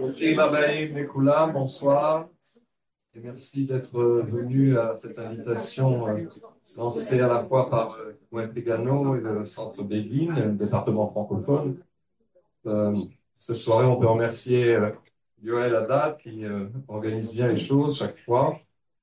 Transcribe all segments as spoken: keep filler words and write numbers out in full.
Imabaï Mekoulam, bonsoir et merci d'être venu à cette invitation euh, lancée à la fois par euh, Moët Pegano et le Centre Béguine, le département francophone. Euh, cette soirée, on peut remercier euh, Yoël Haddad qui euh, organise bien les choses chaque fois.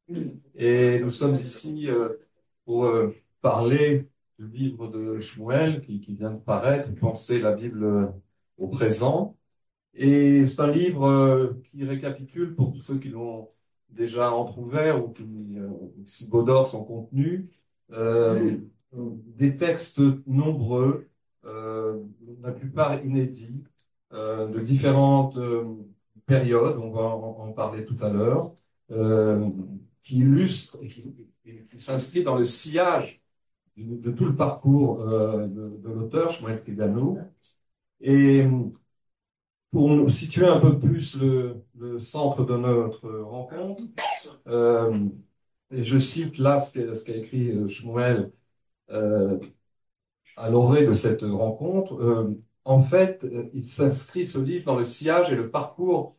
Et nous sommes ici euh, pour euh, parler du livre de Shmuel qui, qui vient de paraître, Penser la Bible euh, au présent. Et c'est un livre euh, qui récapitule, pour tous ceux qui l'ont déjà entrouvert ou qui euh, subodorent son contenu, euh, des textes nombreux, euh, la plupart inédits, euh, de différentes euh, périodes, on va en, en parler tout à l'heure, euh, qui illustrent et qui, qui s'inscrit dans le sillage de, de tout le parcours euh, de, de l'auteur, Shmuel Pegano. Et pour nous situer un peu plus le, le centre de notre rencontre, euh, et je cite là ce qu'a, ce qu'a écrit euh, Shmuel euh, à l'orée de cette rencontre. Euh, en fait, euh, il s'inscrit ce livre dans le sillage et le parcours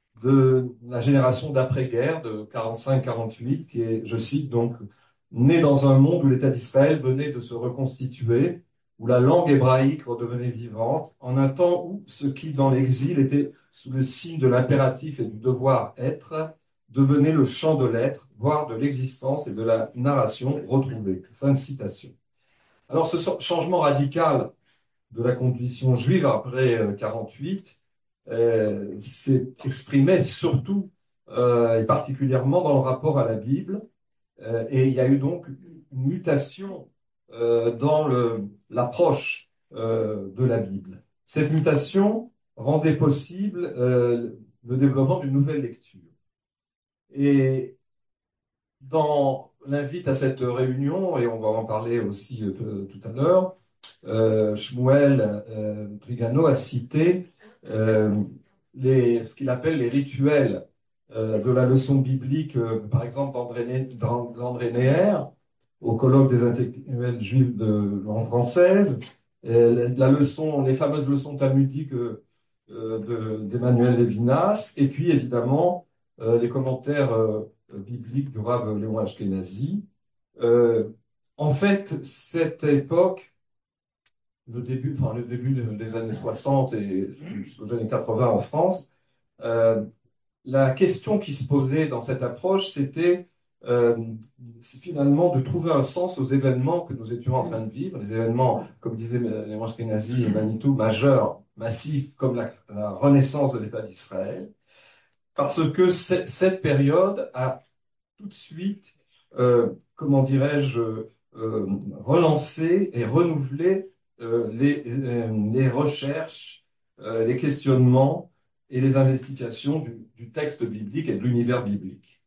de la génération d'après-guerre de quarante-cinq quarante-huit, qui est, je cite donc, né dans un monde où l'État d'Israël venait de se reconstituer, où la langue hébraïque redevenait vivante, en un temps où ce qui, dans l'exil, était sous le signe de l'impératif et du devoir être, devenait le chant de l'être, voire de l'existence et de la narration retrouvée. Fin de citation. Alors, ce changement radical de la condition juive après euh, quarante-huit euh, s'est exprimé surtout euh, et particulièrement dans le rapport à la Bible. Euh, et il y a eu donc une mutation euh, dans le, l'approche euh, de la Bible. Cette mutation rendait possible euh, le développement d'une nouvelle lecture. Et dans l'invite à cette réunion, et on va en parler aussi euh, tout à l'heure, euh, Shmuel euh, Trigano a cité euh, les, ce qu'il appelle les rituels euh, de la leçon biblique, euh, par exemple d'André, d'André Neher, au colloque des intellectuels juifs de langue française, euh, la leçon, les fameuses leçons talmudiques euh, de, d'Emmanuel Lévinas, et puis évidemment euh, les commentaires euh, bibliques du Rav Léon Ashkenazi. Euh, en fait, cette époque, le début, enfin, le début des années soixante et jusqu'aux années quatre-vingts en France, euh, la question qui se posait dans cette approche, c'était euh, finalement de trouver un sens aux événements que nous étions en train de vivre, les événements, comme disait Léon Ashkenazi et Manitou, majeurs, massifs, comme la, la renaissance de l'État d'Israël, parce que cette période a tout de suite, euh, comment dirais-je, euh, relancé et renouvelé euh, les, euh, les recherches, euh, les questionnements et les investigations du, du texte biblique et de l'univers biblique.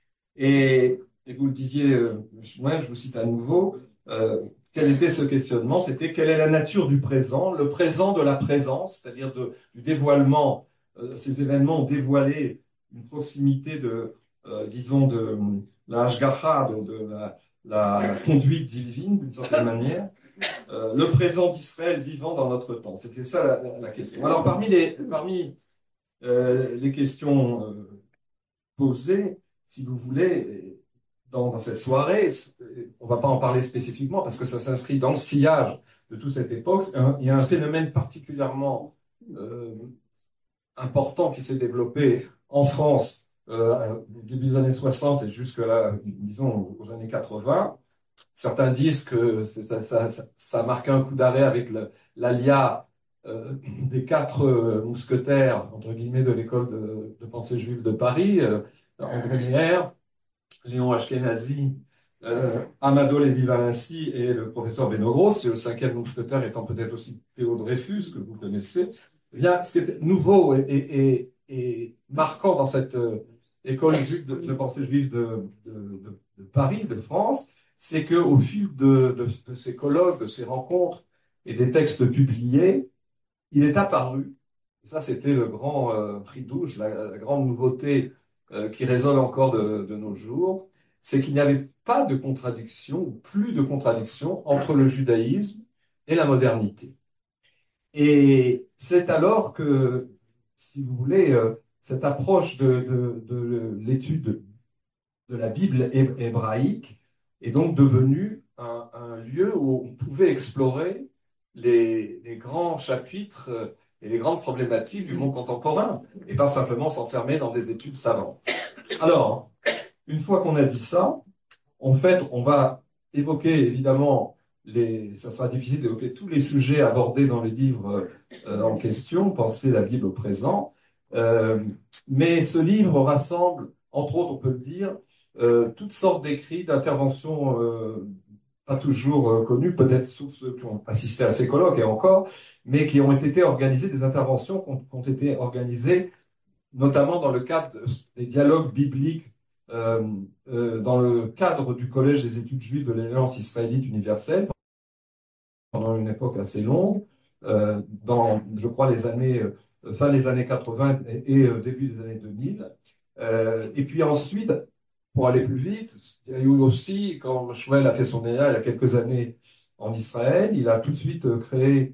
Et, et vous le disiez, euh, moi, je vous cite à nouveau, euh, quel était ce questionnement? C'était quelle est la nature du présent, le présent de la présence, c'est-à-dire de, du dévoilement. Euh, ces événements ont dévoilé une proximité de, euh, disons, de la hashgacha, de, de la, la, conduite divine, d'une certaine manière. Euh, le présent d'Israël vivant dans notre temps. C'était ça la, la, la question. Alors, parmi les, parmi, euh, les questions euh, posées, si vous voulez, dans, dans cette soirée, on ne va pas en parler spécifiquement parce que ça s'inscrit dans le sillage de toute cette époque. Il y a un phénomène particulièrement euh, important qui s'est développé en France euh, au début des années soixante et jusque là, disons, aux années quatre-vingts. Certains disent que ça, ça, ça, ça marque un coup d'arrêt avec le, l'alia euh, des quatre euh, mousquetaires, entre guillemets, de l'école de, de pensée juive de Paris, euh, André Neher, Léon Ashkenazi, euh, Amado Lévy-Valency et le professeur Benogros, et le cinquième mousquetaire étant peut-être aussi Théo Dreyfus, que vous connaissez. Eh bien, ce qui est nouveau et, et, et, et marquant dans cette euh, école de, de pensée juive de, de, de, de Paris, de France, c'est qu'au fil de, de, de ces colloques, de ces rencontres et des textes publiés, il est apparu, ça c'était le grand euh, prix douche, la, la grande nouveauté euh, qui résonne encore de, de nos jours, c'est qu'il n'y avait pas de contradiction, ou plus de contradiction, entre le judaïsme et la modernité. Et c'est alors que si vous voulez, euh, cette approche de, de, de l'étude de la Bible hé- hébraïque est donc devenue un, un lieu où on pouvait explorer les, les grands chapitres euh, et les grandes problématiques du monde contemporain, et pas simplement s'enfermer dans des études savantes. Alors, une fois qu'on a dit ça, en fait, on va évoquer évidemment les, ça sera difficile d'évoquer tous les sujets abordés dans les livres euh, en question, Penser la Bible au présent, euh, mais ce livre rassemble, entre autres, on peut le dire, euh, toutes sortes d'écrits, d'interventions euh, pas toujours euh, connues, peut-être sauf ceux qui ont assisté à ces colloques et encore, mais qui ont été organisées, des interventions qui ont, qui ont été organisées notamment dans le cadre des dialogues bibliques, euh, euh, dans le cadre du Collège des études juives de l'Alliance israélite universelle, pendant une époque assez longue, euh, dans, je crois, les années, euh, fin des années quatre-vingts et, et euh, début des années deux mille. Euh, et puis ensuite, pour aller plus vite, il y a eu aussi, quand Shmuel a fait son E A il y a quelques années en Israël, il a tout de suite euh, créé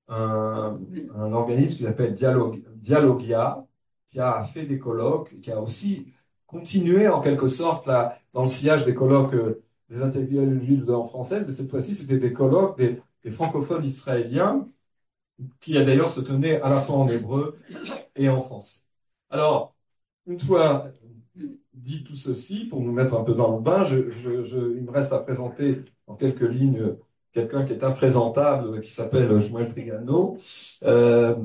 un, un organisme qui s'appelle Dialog, Dialogia, qui a fait des colloques, qui a aussi continué en quelque sorte là, dans le sillage des colloques euh, des intellectuels juifs de langue française, mais cette fois-ci c'était des colloques des, des francophones israéliens, qui a d'ailleurs se tenaient à la fois en hébreu et en français. Alors, une fois dit tout ceci, pour nous mettre un peu dans le bain, je, je, je, il me reste à présenter en quelques lignes quelqu'un qui est imprésentable, qui s'appelle Shmuel Trigano. Euh,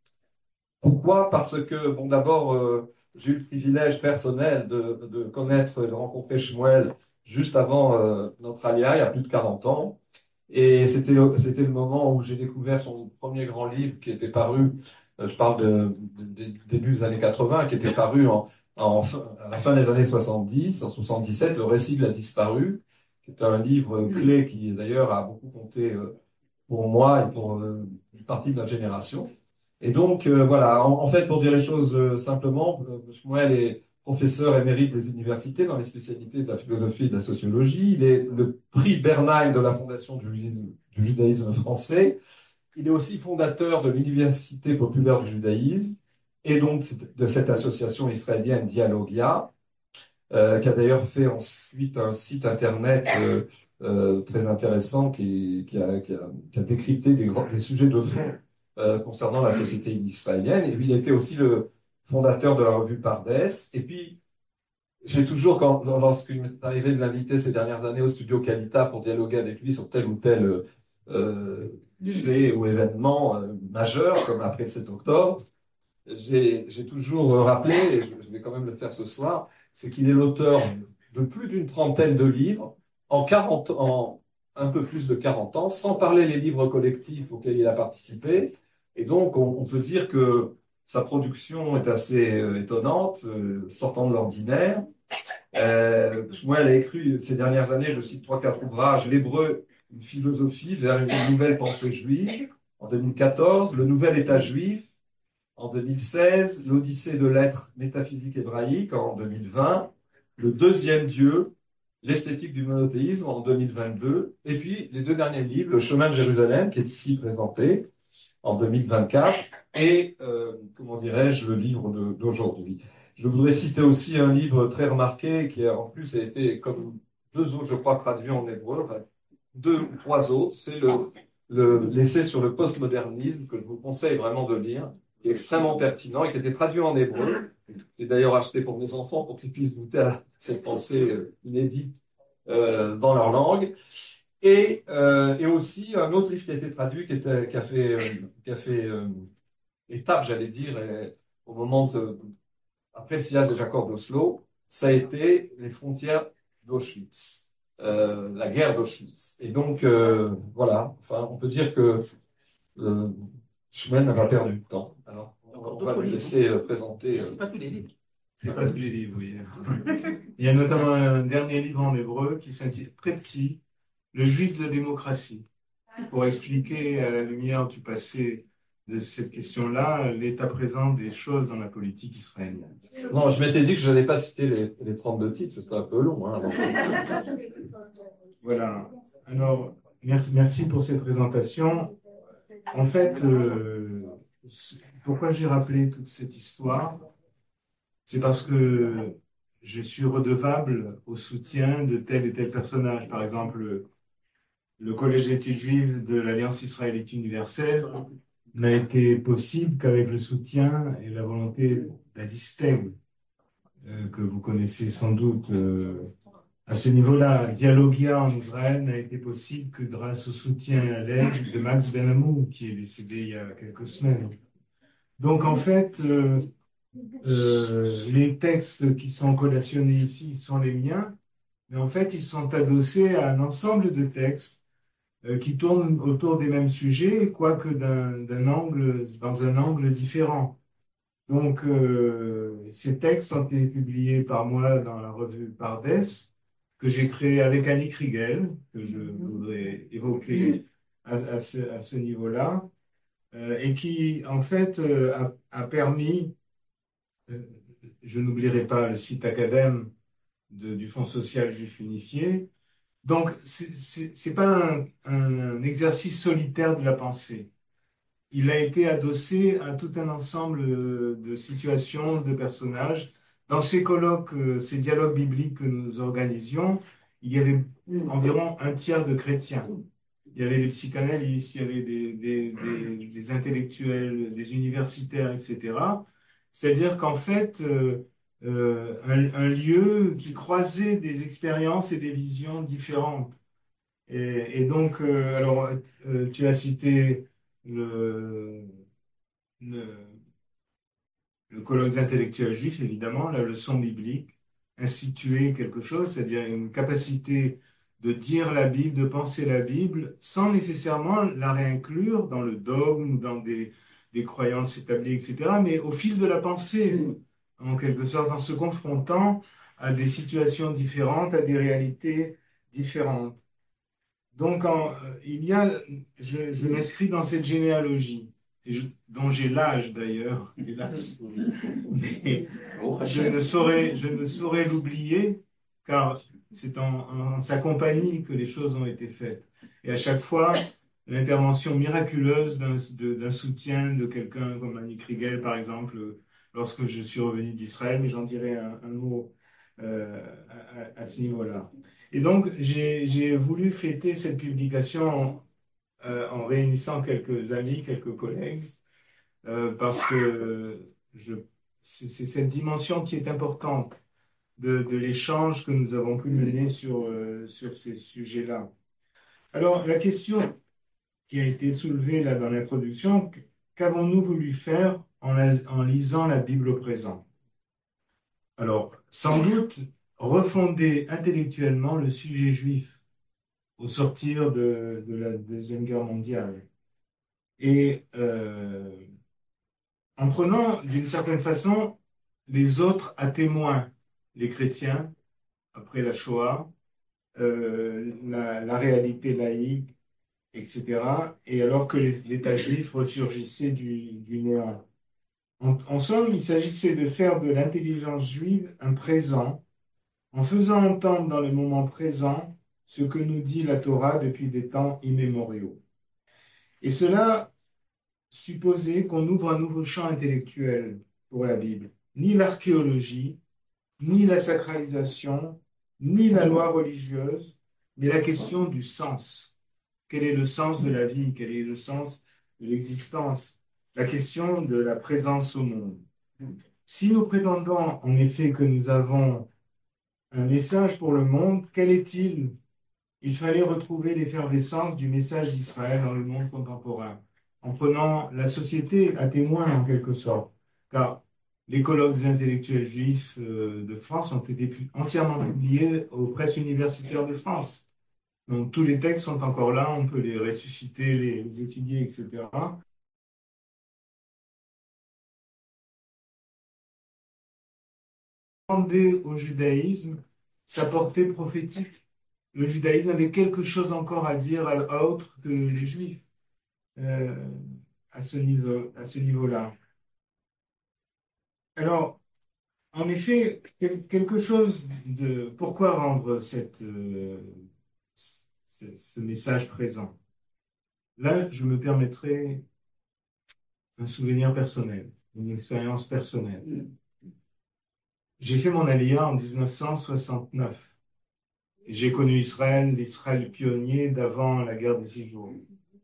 pourquoi? Parce que, bon, d'abord, euh, j'ai eu le privilège personnel de, de connaître, de rencontrer Shmuel juste avant euh, notre alia, il y a plus de quarante ans. Et c'était le, c'était le moment où j'ai découvert son premier grand livre qui était paru, euh, je parle de, de, de début des années quatre-vingts, qui était paru en, en, à la fin des années soixante-dix, en soixante-dix-sept, Le récit de la disparue, qui est un livre clé qui d'ailleurs a beaucoup compté euh, pour moi et pour euh, une partie de notre génération. Et donc, euh, voilà, en, en, fait, pour dire les choses euh, simplement, euh, Shmuel est professeur émérite des universités dans les spécialités de la philosophie et de la sociologie. Il est le prix Bernheim de la Fondation du judaïsme, du judaïsme français. Il est aussi fondateur de l'Université populaire du judaïsme et donc de cette association israélienne Dialogia, euh, qui a d'ailleurs fait ensuite un site internet euh, euh, très intéressant qui, qui, a, qui, a, qui a décrypté des, grands, des sujets de fond euh, concernant la société israélienne. Et puis il était aussi le fondateur de la revue Pardes. Et puis j'ai toujours, quand, lorsqu'il m'est arrivé de l'inviter ces dernières années au studio Calita pour dialoguer avec lui sur tel ou tel euh, fait ou événement euh, majeur, comme après le sept octobre, j'ai, j'ai toujours rappelé, et je, je vais quand même le faire ce soir, c'est qu'il est l'auteur de plus d'une trentaine de livres en quarante, en un peu plus de quarante ans, sans parler les livres collectifs auxquels il a participé. Et donc, on, on peut dire que sa production est assez euh, étonnante, euh, sortant de l'ordinaire. Euh, moi, elle a écrit ces dernières années, je cite trois, quatre ouvrages, L'Hébreu, une philosophie vers une nouvelle pensée juive, en deux mille quatorze, Le Nouvel État juif, en deux mille seize, L'Odyssée de l'être métaphysique hébraïque en deux mille vingt, Le deuxième Dieu, l'esthétique du monothéisme en deux mille vingt-deux, et puis les deux derniers livres, Le chemin de Jérusalem, qui est ici présenté en deux mille vingt-quatre, et, euh, comment dirais-je, le livre de, d'aujourd'hui. Je voudrais citer aussi un livre très remarqué, qui en plus a été, comme deux autres, je crois, traduits en hébreu, enfin, deux ou trois autres, c'est le, le, l'essai sur le postmodernisme, que je vous conseille vraiment de lire, qui est extrêmement pertinent et qui a été traduit en hébreu. J'ai d'ailleurs acheté pour mes enfants pour qu'ils puissent goûter à cette pensée euh, inédite euh, dans leur langue. Et, euh, et aussi un autre livre qui a été traduit, qui, était, qui a fait, euh, qui a fait euh, étape, j'allais dire, et, au moment de, après le sillage des accords d'Oslo, ça a été les frontières d'Auschwitz, euh, la guerre d'Auschwitz. Et donc, euh, voilà, enfin, on peut dire que euh, Shmuel n'a pas perdu de temps. Alors, on, on va le laisser euh, présenter. Euh, C'est pas tous les livres. C'est pas tous les livres, oui. Il y a notamment un dernier livre en hébreu qui s'intitule très petit, Le Juif de la démocratie, pour expliquer à la lumière du passé de cette question-là l'état présent des choses dans la politique israélienne. Non, je m'étais dit que je n'allais pas citer les, les trente-deux titres, c'était un peu long. Hein, voilà. Alors, merci, merci pour cette présentation. En fait, euh, pourquoi j'ai rappelé toute cette histoire? C'est parce que je suis redevable au soutien de tel et tel personnage. Par exemple, le Collège d'études juives de l'Alliance israélite universelle n'a été possible qu'avec le soutien et la volonté d'Adisteg, euh, que vous connaissez sans doute euh, à ce niveau-là. Dialogia en Israël n'a été possible que grâce au soutien et à l'aide de Max Benamou, qui est décédé il y a quelques semaines. Donc en fait, euh, euh, les textes qui sont collationnés ici sont les miens, mais en fait, ils sont adossés à un ensemble de textes euh, qui tournent autour des mêmes sujets, quoique d'un, d'un angle, dans un angle différent. Donc, euh, ces textes ont été publiés par moi dans la revue Pardes, que j'ai créée avec Annie Kriegel, que je voudrais évoquer à, à ce, à ce niveau-là, euh, et qui, en fait, euh, a, a permis, euh, je n'oublierai pas le site acadème de- du Fonds social juif unifié. Donc, c'est c'est- c'est pas un, un- un exercice solitaire de la pensée. Il a été adossé à tout un ensemble euh, de situations, de personnages. Dans ces colloques, euh, ces dialogues bibliques que nous organisions, il y avait environ un tiers de chrétiens. Il y avait des psychanalystes, il y avait des, des, des, des intellectuels, des universitaires, et cetera. C'est-à-dire qu'en fait, euh, euh, un, un lieu qui croisait des expériences et des visions différentes. Et, et donc, euh, alors, euh, tu as cité le, le, le colloque intellectuel juif, évidemment, la leçon biblique, instituer quelque chose, c'est-à-dire une capacité de dire la Bible, de penser la Bible, sans nécessairement la réinclure dans le dogme ou dans des, des croyances établies, et cetera, mais au fil de la pensée, en quelque sorte, en se confrontant à des situations différentes, à des réalités différentes. Donc, en- euh, il y a, je, je m'inscris dans cette généalogie, et je- dont j'ai l'âge d'ailleurs, hélas. Mais je ne saurais, je ne saurais l'oublier, car c'est en, en sa compagnie que les choses ont été faites. Et à chaque fois, l'intervention miraculeuse d'un de- d'un soutien de quelqu'un comme Annie Kriegel, par exemple, lorsque je suis revenu d'Israël, mais j'en dirai un, un mot euh, à, à- à ce niveau-là. Et donc, j'ai j'ai voulu fêter cette publication en, euh, en réunissant quelques amis, quelques collègues, euh, parce que je, c'est c'est cette dimension qui est importante de, de l'échange que nous avons pu mener sur, euh, sur ces sujets-là. Alors, la question qui a été soulevée là dans l'introduction, qu'avons-nous voulu faire en, la- en lisant la Bible au présent? Alors, sans doute, refonder intellectuellement le sujet juif au sortir de, de la Deuxième Guerre mondiale. Et euh, en prenant d'une certaine façon les autres à témoin, les chrétiens, après la Shoah, euh, la, la réalité laïque, et cetera, et alors que les- l'État juif ressurgissait du, du néant. En, en somme, il s'agissait de faire de l'intelligence juive un présent, en faisant entendre dans le moment présent ce que nous dit la Torah depuis des temps immémoriaux. Et cela supposer qu'on ouvre un nouveau champ intellectuel pour la Bible. Ni l'archéologie, ni la sacralisation, ni la loi religieuse, mais la question du sens. Quel est le sens de la vie? Quel est le sens de l'existence? La question de la présence au monde. Si nous prétendons en effet que nous avons un message pour le monde, quel est-il? Il fallait retrouver l'effervescence du message d'Israël dans le monde contemporain, en prenant la société à témoin en quelque sorte, car les colloques intellectuels juifs euh, de France ont été pu- entièrement publiés aux presses universitaires de France. Donc tous les textes sont encore là, on peut les ressusciter, les, les étudier, et cetera. Demander au judaïsme sa portée prophétique. Le judaïsme avait quelque chose encore à dire à, à autre que les juifs. Euh, à ce niveau, à ce niveau-là. Alors, en effet, quel- quelque chose de pourquoi rendre cette, euh, ce, ce message présent? Là, je me permettrai un souvenir personnel, une expérience personnelle. J'ai fait mon Aliyah en mille neuf cent soixante-neuf. J'ai connu Israël, l'Israël pionnier d'avant la guerre des Six Jours.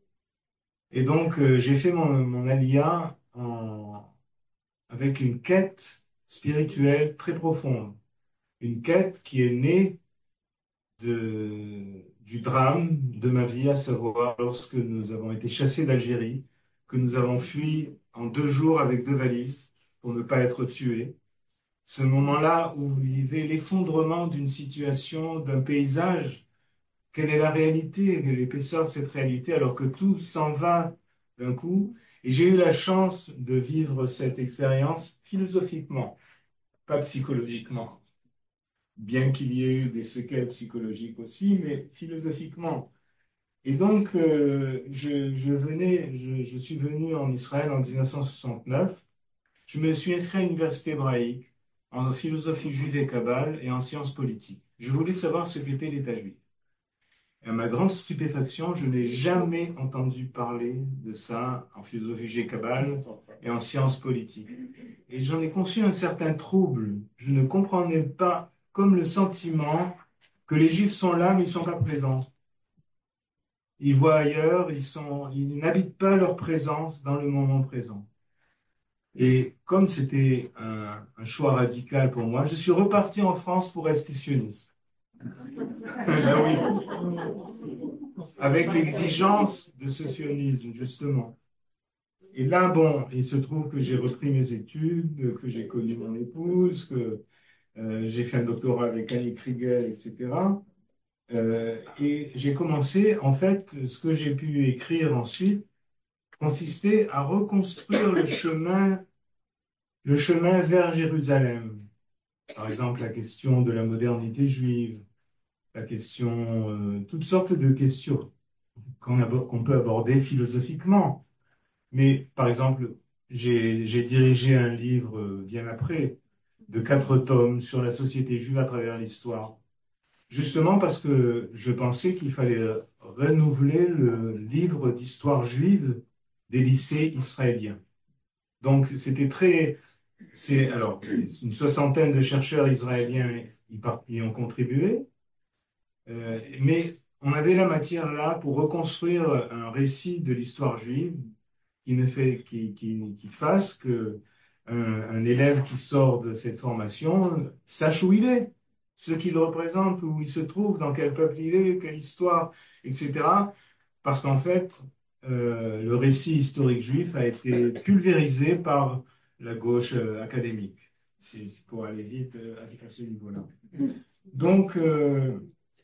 Et donc, euh, j'ai fait mon, mon Aliyah en, avec une quête spirituelle très profonde. Une quête qui est née de, du drame de ma vie, à savoir lorsque nous avons été chassés d'Algérie, que nous avons fui en deux jours avec deux valises pour ne pas être tués. Ce moment-là où vous vivez l'effondrement d'une situation, d'un paysage, quelle est la réalité, quelle est l'épaisseur de cette réalité, alors que tout s'en va d'un coup. Et j'ai eu la chance de vivre cette expérience philosophiquement, pas psychologiquement, bien qu'il y ait eu des séquelles psychologiques aussi, mais philosophiquement. Et donc, euh, je, je, venais, je, je suis venu en Israël en mille neuf cent soixante-neuf. Je me suis inscrit à l'université hébraïque en philosophie juive et kabbale et en sciences politiques. Je voulais savoir ce qu'était l'État juif. Et à ma grande stupéfaction, je n'ai jamais entendu parler de ça en philosophie juive et kabbale et en sciences politiques. Et j'en ai conçu un certain trouble. Je ne comprenais pas, comme le sentiment que les Juifs sont là, mais ils ne sont pas présents. Ils voient ailleurs, ils, sont, ils n'habitent pas leur présence dans le moment présent. Et comme c'était un, un choix radical pour moi, je suis reparti en France pour rester sioniste. Ben oui. Avec l'exigence de ce sionisme, justement. Et là, bon, il se trouve que j'ai repris mes études, que j'ai connu mon épouse, que euh, j'ai fait un doctorat avec Annie Kriegel, et cetera. Euh, et j'ai commencé, en fait, ce que j'ai pu écrire ensuite consistait à reconstruire le chemin, le chemin vers Jérusalem. Par exemple, la question de la modernité juive, la question, euh, toutes sortes de questions qu'on aborde, qu'on peut aborder philosophiquement. Mais, par exemple, j'ai, j'ai dirigé un livre euh, bien après, de quatre tomes sur la société juive à travers l'histoire. Justement parce que je pensais qu'il fallait renouveler le livre d'histoire juive des lycées israéliens. Donc, c'était très, c'est, alors, une soixantaine de chercheurs israéliens y, par- y ont contribué, euh, mais on avait la matière là pour reconstruire un récit de l'histoire juive qui ne fait, qui, qui, qui fasse que un, un élève qui sort de cette formation sache où il est, ce qu'il représente, où il se trouve, dans quel peuple il est, quelle histoire, et cetera. Parce qu'en fait, euh, le récit historique juif a été pulvérisé par la gauche euh, académique. C'est c'est pour aller vite euh, à, à ce niveau-là. Donc, euh,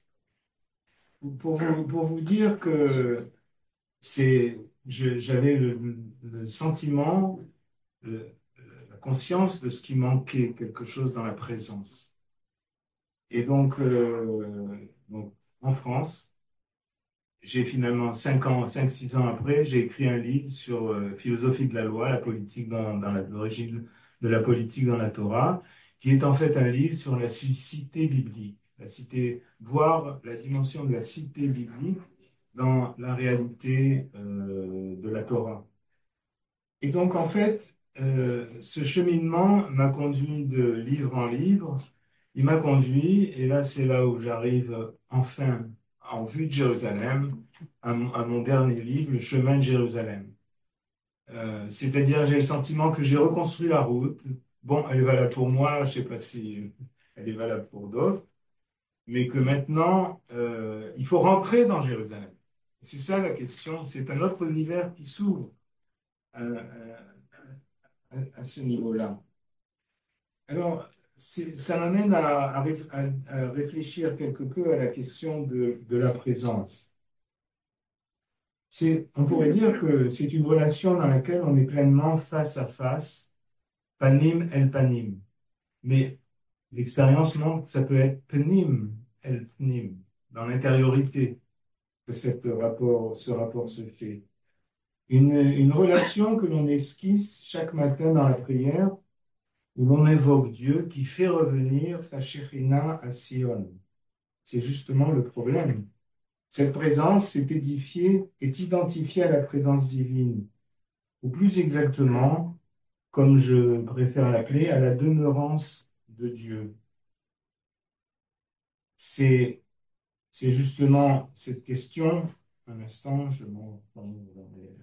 pour vous, pour vous dire que c'est, je- j'avais le, le sentiment, le- la conscience de ce qui manquait, quelque chose dans la présence. Et donc, euh, donc en France, j'ai finalement, cinq ans, cinq, six ans après, j'ai écrit un livre sur euh, philosophie de la loi, la politique dans, dans la- l'origine de la politique dans la Torah, qui est en fait un livre sur la ci- cité biblique, la cité, voir la dimension de la cité biblique dans la réalité euh, de la Torah. Et donc, en fait, euh, ce cheminement m'a conduit de livre en livre. Il m'a conduit, et là, c'est là où j'arrive enfin en vue de Jérusalem, à mon, à mon dernier livre, Le chemin de Jérusalem. Euh, c'est-à-dire, j'ai le sentiment que j'ai reconstruit la route. Bon, elle est valable pour moi, je ne sais pas si elle est valable pour d'autres, mais que maintenant, euh, il faut rentrer dans Jérusalem. C'est ça la question, c'est un autre univers qui s'ouvre à, à- à ce niveau-là. Alors, c'est- ça m'amène à, à réf- à- à réfléchir quelque peu à la question de, de la présence. C'est, on pourrait dire que c'est une relation dans laquelle on est pleinement face à face, panim el panim. Mais l'expérience montre que ça peut être penim el pnim, dans l'intériorité que cette rapport, ce rapport se fait. Une, une relation que l'on esquisse chaque matin dans la prière, où l'on évoque Dieu qui fait revenir sa Shekhinah à Sion. C'est justement le problème. Cette présence est édifiée, est identifiée à la présence divine. ou plus exactement, comme je préfère l'appeler, à la demeurance de Dieu. C'est, c'est justement cette question. Un instant, je m'en m'en- dans les-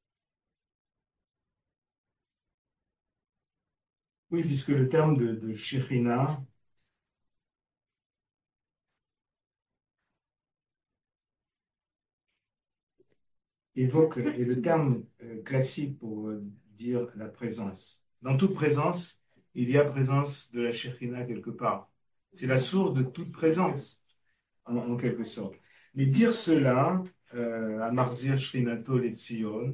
Oui, puisque le terme de, de Shekhinah évoque, et le terme euh, classique pour euh, dire la présence. Dans toute présence, il y a présence de la Shekhinah quelque part. C'est la source de toute présence, en, en quelque sorte. Mais dire cela, euh, à Marzir Shrinato Letzion,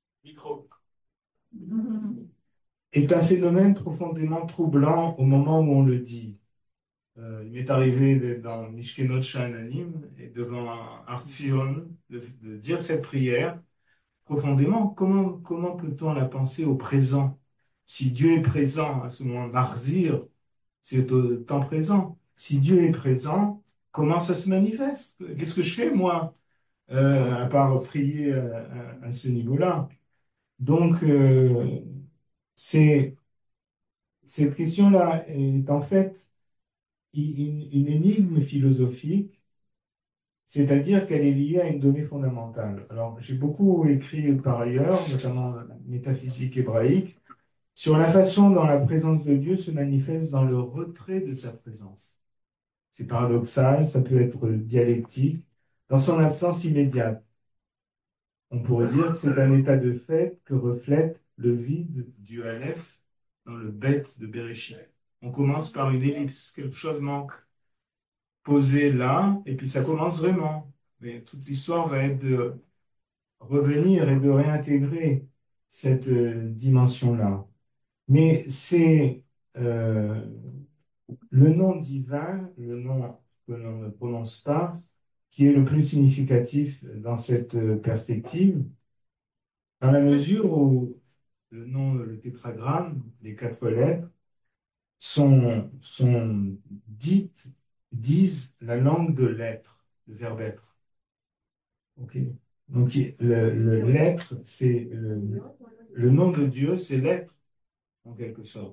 est un phénomène profondément troublant au moment où on le dit. Euh, il m'est arrivé d'être dans Mishkenot Sha'ananim et devant Artzion de, de dire cette prière profondément. Comment, comment peut-on la penser au présent? Si Dieu est présent à ce moment, Marzir, c'est au temps présent. Si Dieu est présent, comment ça se manifeste? Qu'est-ce que je fais, moi, euh, à part prier à, à- à ce niveau-là? Donc, euh, c'est, cette question-là est en fait une, une énigme philosophique, c'est-à-dire qu'elle est liée à une donnée fondamentale. Alors, j'ai beaucoup écrit par ailleurs, notamment en métaphysique hébraïque, sur la façon dont la présence de Dieu se manifeste dans le retrait de sa présence. C'est paradoxal, ça peut être dialectique, dans son absence immédiate. On pourrait dire que c'est un état de fait que reflète le vide du Aleph dans le bête de Bereshit. On commence par une ellipse, quelque chose manque, posé là, et puis ça commence vraiment. Mais toute l'histoire va être de revenir et de réintégrer cette euh, dimension-là. Mais c'est euh, le nom divin, le nom que l'on ne prononce pas, qui est le plus significatif dans cette euh, perspective, dans la mesure où le nom, le tétragramme, les quatre lettres, sont, sont dites, disent la langue de l'être, le verbe être. Ok. Donc, le, le- l'être, c'est le, le nom de Dieu, c'est l'être, en quelque sorte.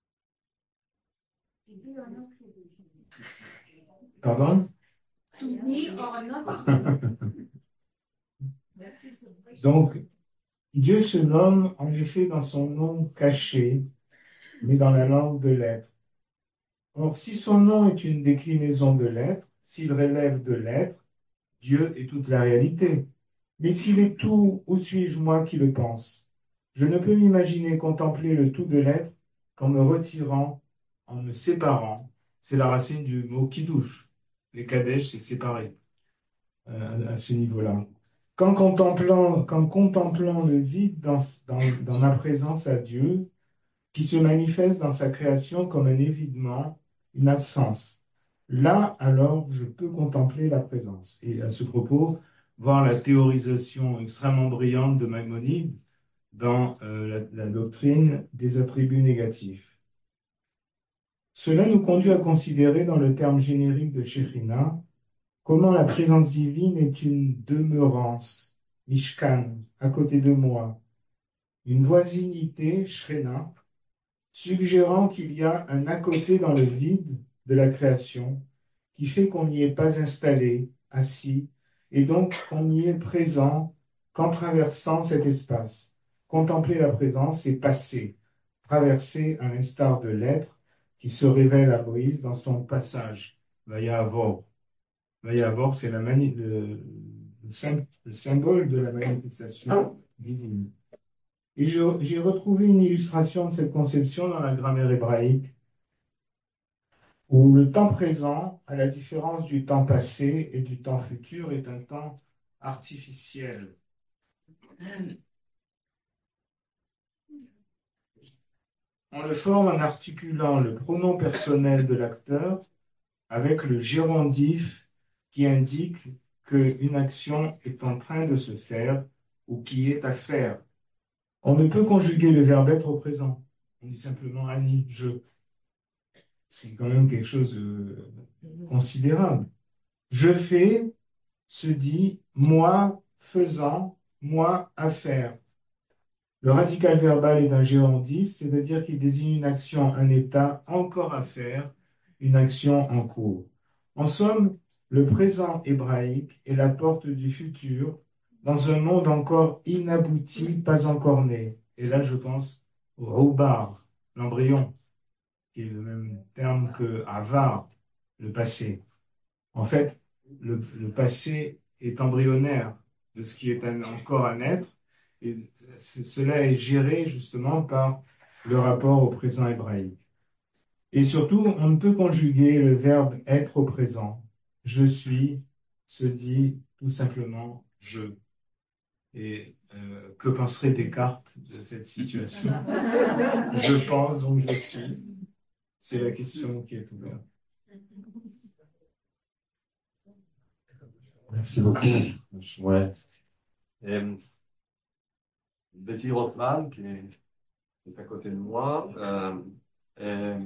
Pardon? Donc, Dieu se nomme en effet dans son nom caché, mais dans la langue de l'être. Or, si son nom est une déclinaison de l'être, s'il relève de l'être, Dieu est toute la réalité. Mais s'il est tout, où suis-je moi qui le pense? Je ne peux m'imaginer contempler le tout de l'être qu'en me retirant, en me séparant. C'est la racine du mot kidouche. Les kadesh, c'est séparé euh, à ce niveau-là. Qu'en contemplant, qu'en contemplant le vide dans, dans, dans ma présence à Dieu, qui se manifeste dans sa création comme un évidement, une absence. Là, alors, je peux contempler la présence. Et à ce propos, voir la théorisation extrêmement brillante de Maïmonide dans euh, la, la doctrine des attributs négatifs. Cela nous conduit à considérer dans le terme générique de Shekhinah comment la présence divine est une demeurance, Mishkan, à côté de moi, une voisinité, Shrena, suggérant qu'il y a un à côté dans le vide de la création qui fait qu'on n'y est pas installé, assis, et donc qu'on n'y est présent qu'en traversant cet espace. Contempler la présence, c'est passer, traverser à l'instar de l'être qui se révèle à Moïse dans son passage, Vayavor. Vayavor, c'est la mani- le, le, sym- le symbole de la manifestation divine. Et je- j'ai retrouvé une illustration de cette conception dans la grammaire hébraïque, où le temps présent, à la différence du temps passé et du temps futur, est un temps artificiel. On le forme en articulant le pronom personnel de l'acteur avec le gérondif qui indique qu'une action est en train de se faire ou qui est à faire. On ne peut conjuguer le verbe être au présent. On dit simplement Annie, je. C'est quand même quelque chose de considérable. Je fais se dit moi faisant, moi à faire. Le radical verbal est un gérondif, c'est-à-dire qu'il désigne une action, un état encore à faire, une action en cours. En somme, le présent hébraïque est la porte du futur dans un monde encore inabouti, pas encore né. Et là, je pense au Roubar, l'embryon, qui est le même terme que Avar, le passé. En fait, le, le passé est embryonnaire de ce qui est un- encore à naître, et c- cela est géré justement par le rapport au présent hébraïque. Et surtout, on ne peut conjuguer le verbe être au présent. Je suis se dit tout simplement je. Et euh, que penserait Descartes de cette situation? Je pense donc je suis. C'est la question qui est ouverte. Merci beaucoup. Ouais. Et Betty Rothman, qui est, qui est à côté de moi, euh, est,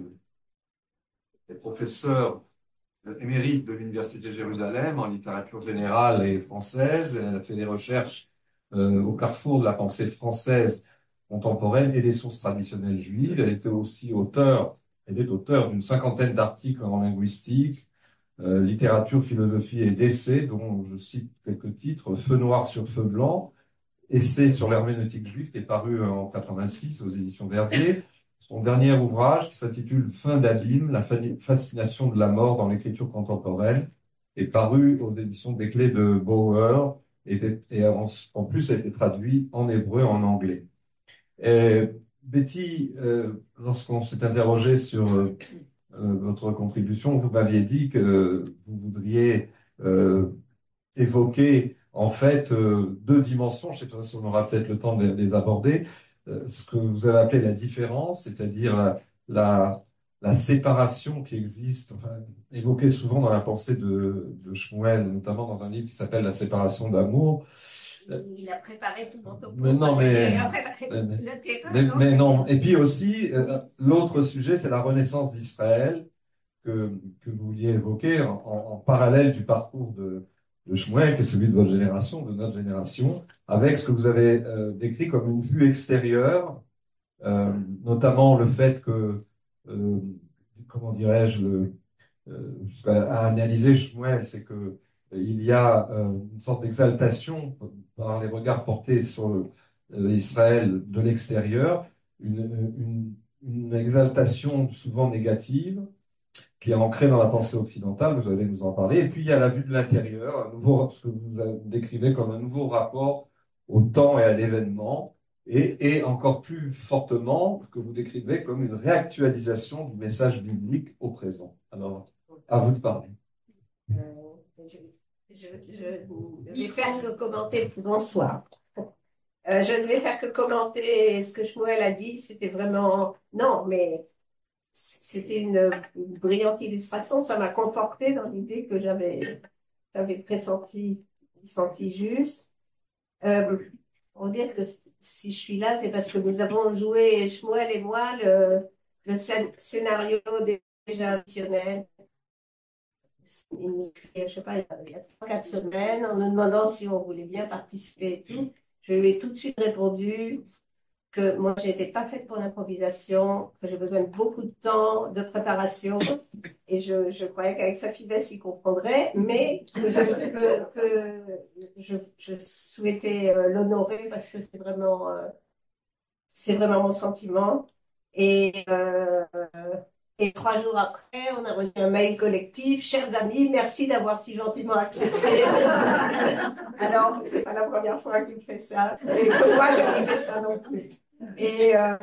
est professeure émérite de l'Université de Jérusalem en littérature générale et française. Elle a fait des recherches euh, au carrefour de la pensée française contemporaine et des sources traditionnelles juives. Elle était aussi auteur, elle est auteur d'une cinquantaine d'articles en linguistique, euh, littérature, philosophie et d'essais, dont je cite quelques titres: Feu noir sur feu blanc, essai sur l'herméneutique juive, qui est paru en quatre-vingt-six aux éditions Verdier. Son dernier ouvrage, qui s'intitule Fin d'abîme, la fascination de la mort dans l'écriture contemporaine, est paru aux éditions des Clés de Bauer, et, et en, en, plus a été traduit en hébreu et en anglais. Et Betty, euh, lorsqu'on s'est interrogé sur euh, votre contribution, vous m'aviez dit que vous voudriez euh, évoquer en fait euh, deux dimensions. Je ne sais pas si on aura peut-être le temps de les aborder. Euh, ce que vous avez appelé la différence, c'est-à-dire la, la, la séparation qui existe, enfin, évoquée souvent dans la pensée de, de Shmuel, notamment dans un livre qui s'appelle La séparation d'amour. Il a préparé tout mon topo. Mais non, mais, il a préparé mais, le terrain. mais, non, mais non. Et puis aussi, euh, l'autre sujet, c'est la renaissance d'Israël que, que vous vouliez évoquer en, en parallèle du parcours de, de Shmuel, qui est celui de votre génération, de notre génération, avec ce que vous avez euh, décrit comme une vue extérieure, euh, notamment le fait que, euh, comment dirais-je, le, euh, ce qu'a analysé Shmuel, c'est que euh, il y a euh, une sorte d'exaltation par les regards portés sur euh, Israël de l'extérieur, une, une, une exaltation souvent négative, qui est ancré dans la pensée occidentale, vous allez nous en parler. Et puis il y a la vue de l'intérieur, un nouveau, ce que vous décrivez comme un nouveau rapport au temps et à l'événement, et, et encore plus fortement, ce que vous décrivez comme une réactualisation du message biblique au présent. Alors, à vous de parler. Euh, je, je, je vais faire que commenter. Bonsoir. Euh, je ne vais faire que commenter ce que Shmuel a dit. C'était vraiment... Non, mais c'était une, une brillante illustration. Ça m'a conforté dans l'idée que j'avais j'avais pressenti, senti juste. Euh, pour dire que si je suis là, c'est parce que nous avons joué, Shmuel et moi, le, le scénario déjà additionnel. Je sais pas, il y a trois, quatre semaines, en nous demandant si on voulait bien participer et tout. Je lui ai tout de suite répondu que moi, je n'étais pas faite pour l'improvisation, que j'ai besoin de beaucoup de temps, de préparation. Et je, je croyais qu'avec sa finesse, il comprendrait, mais que je, que, que je, je souhaitais euh, l'honorer parce que c'est vraiment, euh, c'est vraiment mon sentiment. Et, euh, et trois jours après, on a reçu un mail collectif. Chers amis, merci d'avoir si gentiment accepté. Alors, c'est pas la première fois qu'il fait ça. Et que moi, je ne fais ça non plus. Et euh,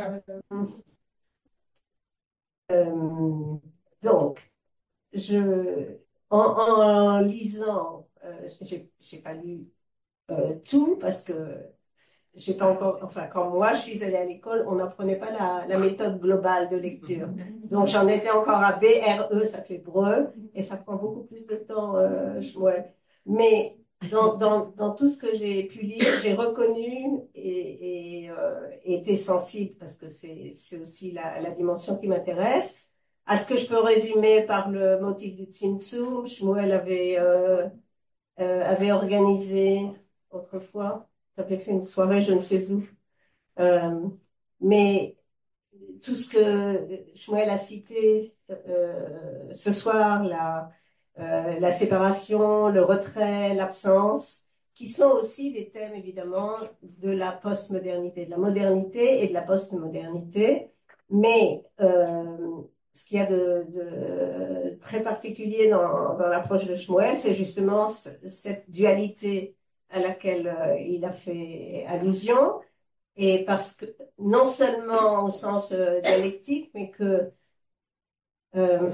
euh, donc, je, en, en lisant, euh, j'ai, j'ai pas lu euh, tout parce que j'ai pas encore, enfin, quand moi je suis allée à l'école, on n'apprenait pas la, la méthode globale de lecture. Donc, j'en étais encore à B R E, ça fait breu, et ça prend beaucoup plus de temps, euh, ouais. Mais dans, dans, dans tout ce que j'ai pu lire, j'ai reconnu et, et euh, été sensible, parce que c'est, c'est aussi la, la dimension qui m'intéresse, à ce que je peux résumer par le motif du Tzimtzum. Shmuel avait, euh, euh, avait organisé autrefois, j'avais fait une soirée, je ne sais où, Euh, mais tout ce que Shmuel a cité euh, ce soir, la, euh, la séparation, le retrait, l'absence, qui sont aussi des thèmes évidemment de la postmodernité, de la modernité et de la postmodernité. Mais euh, ce qu'il y a de, de très particulier dans, dans l'approche de Shmuel, c'est justement cette dualité à laquelle euh, il a fait allusion. Et parce que, non seulement au sens euh, dialectique, mais que euh,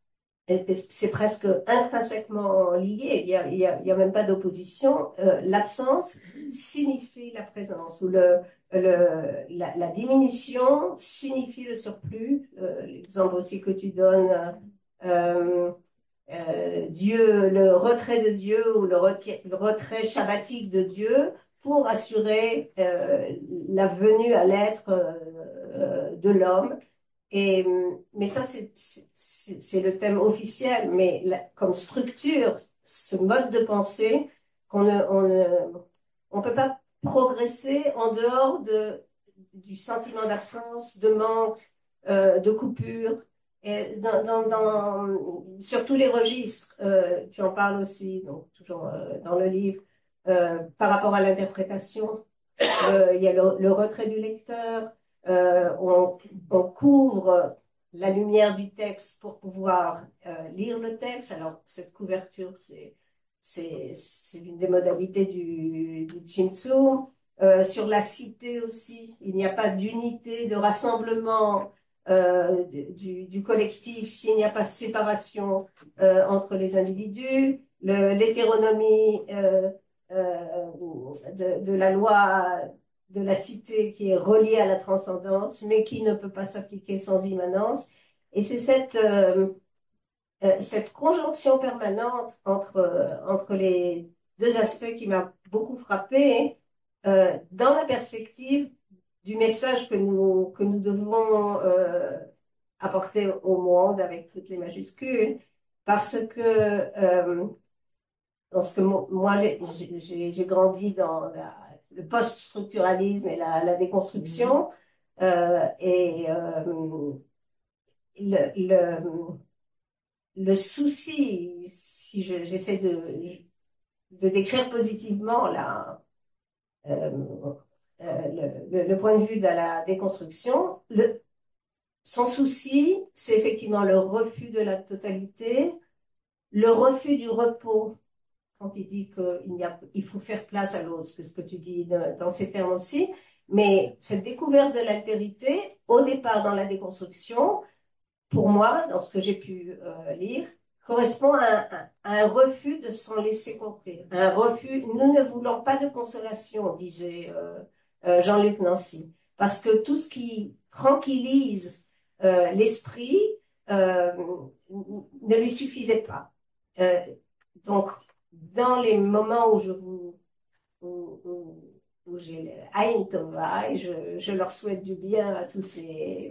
c'est presque intrinsèquement lié, il n'y a, il y a, il y a même pas d'opposition. Euh, l'absence signifie la présence, ou le, le, la, la diminution signifie le surplus. Euh, l'exemple aussi que tu donnes, euh, euh, Dieu, le retrait de Dieu ou le retrait, le retrait shabbatique de Dieu pour assurer euh, la venue à l'être euh, de l'homme. Et, mais ça, c'est, c'est, c'est le thème officiel, mais la, comme structure, ce mode de pensée, qu'on ne, on ne, on peut pas progresser en dehors de, du sentiment d'absence, de manque, euh, de coupure, et dans, dans, dans, sur tous les registres. Euh, tu en parles aussi, donc toujours euh, dans le livre, euh, par rapport à l'interprétation. Euh, il y a le, le retrait du lecteur. Euh, on, on couvre la lumière du texte pour pouvoir euh, lire le texte. Alors, cette couverture, c'est, c'est, c'est l'une des modalités du, du Tzimtzum. Euh, sur la cité aussi, il n'y a pas d'unité, de rassemblement euh, du, du collectif s'il n'y a pas de séparation euh, entre les individus. Le, l'hétéronomie euh, euh, de, de la loi de la cité qui est reliée à la transcendance, mais qui ne peut pas s'appliquer sans immanence. Et c'est cette, euh, euh, cette conjonction permanente entre, euh, entre les deux aspects qui m'a beaucoup frappée, euh, dans la perspective du message que nous, que nous devons euh, apporter au monde avec toutes les majuscules, parce que euh, parce que moi, j'ai, j'ai, j'ai grandi dans la, le post-structuralisme et la, la déconstruction. Euh, et euh, le, le, le souci, si je, j'essaie de, de décrire positivement la, euh, euh, le, le, le point de vue de la déconstruction, le, son souci, c'est effectivement le refus de la totalité, le refus du repos. Quand il dit qu'il y a, il faut faire place à l'autre, ce que tu dis de, dans ces termes aussi. Mais cette découverte de l'altérité, au départ dans la déconstruction, pour moi, dans ce que j'ai pu euh, lire, correspond à un, à un refus de s'en laisser compter. Un refus, nous ne voulons pas de consolation, disait euh, euh, Jean-Luc Nancy, parce que tout ce qui tranquillise euh, l'esprit euh, ne lui suffisait pas. Euh, donc, dans les moments où je vous, où, où, où j'ai le Aïn Tova, et je, je leur souhaite du bien à tous ces,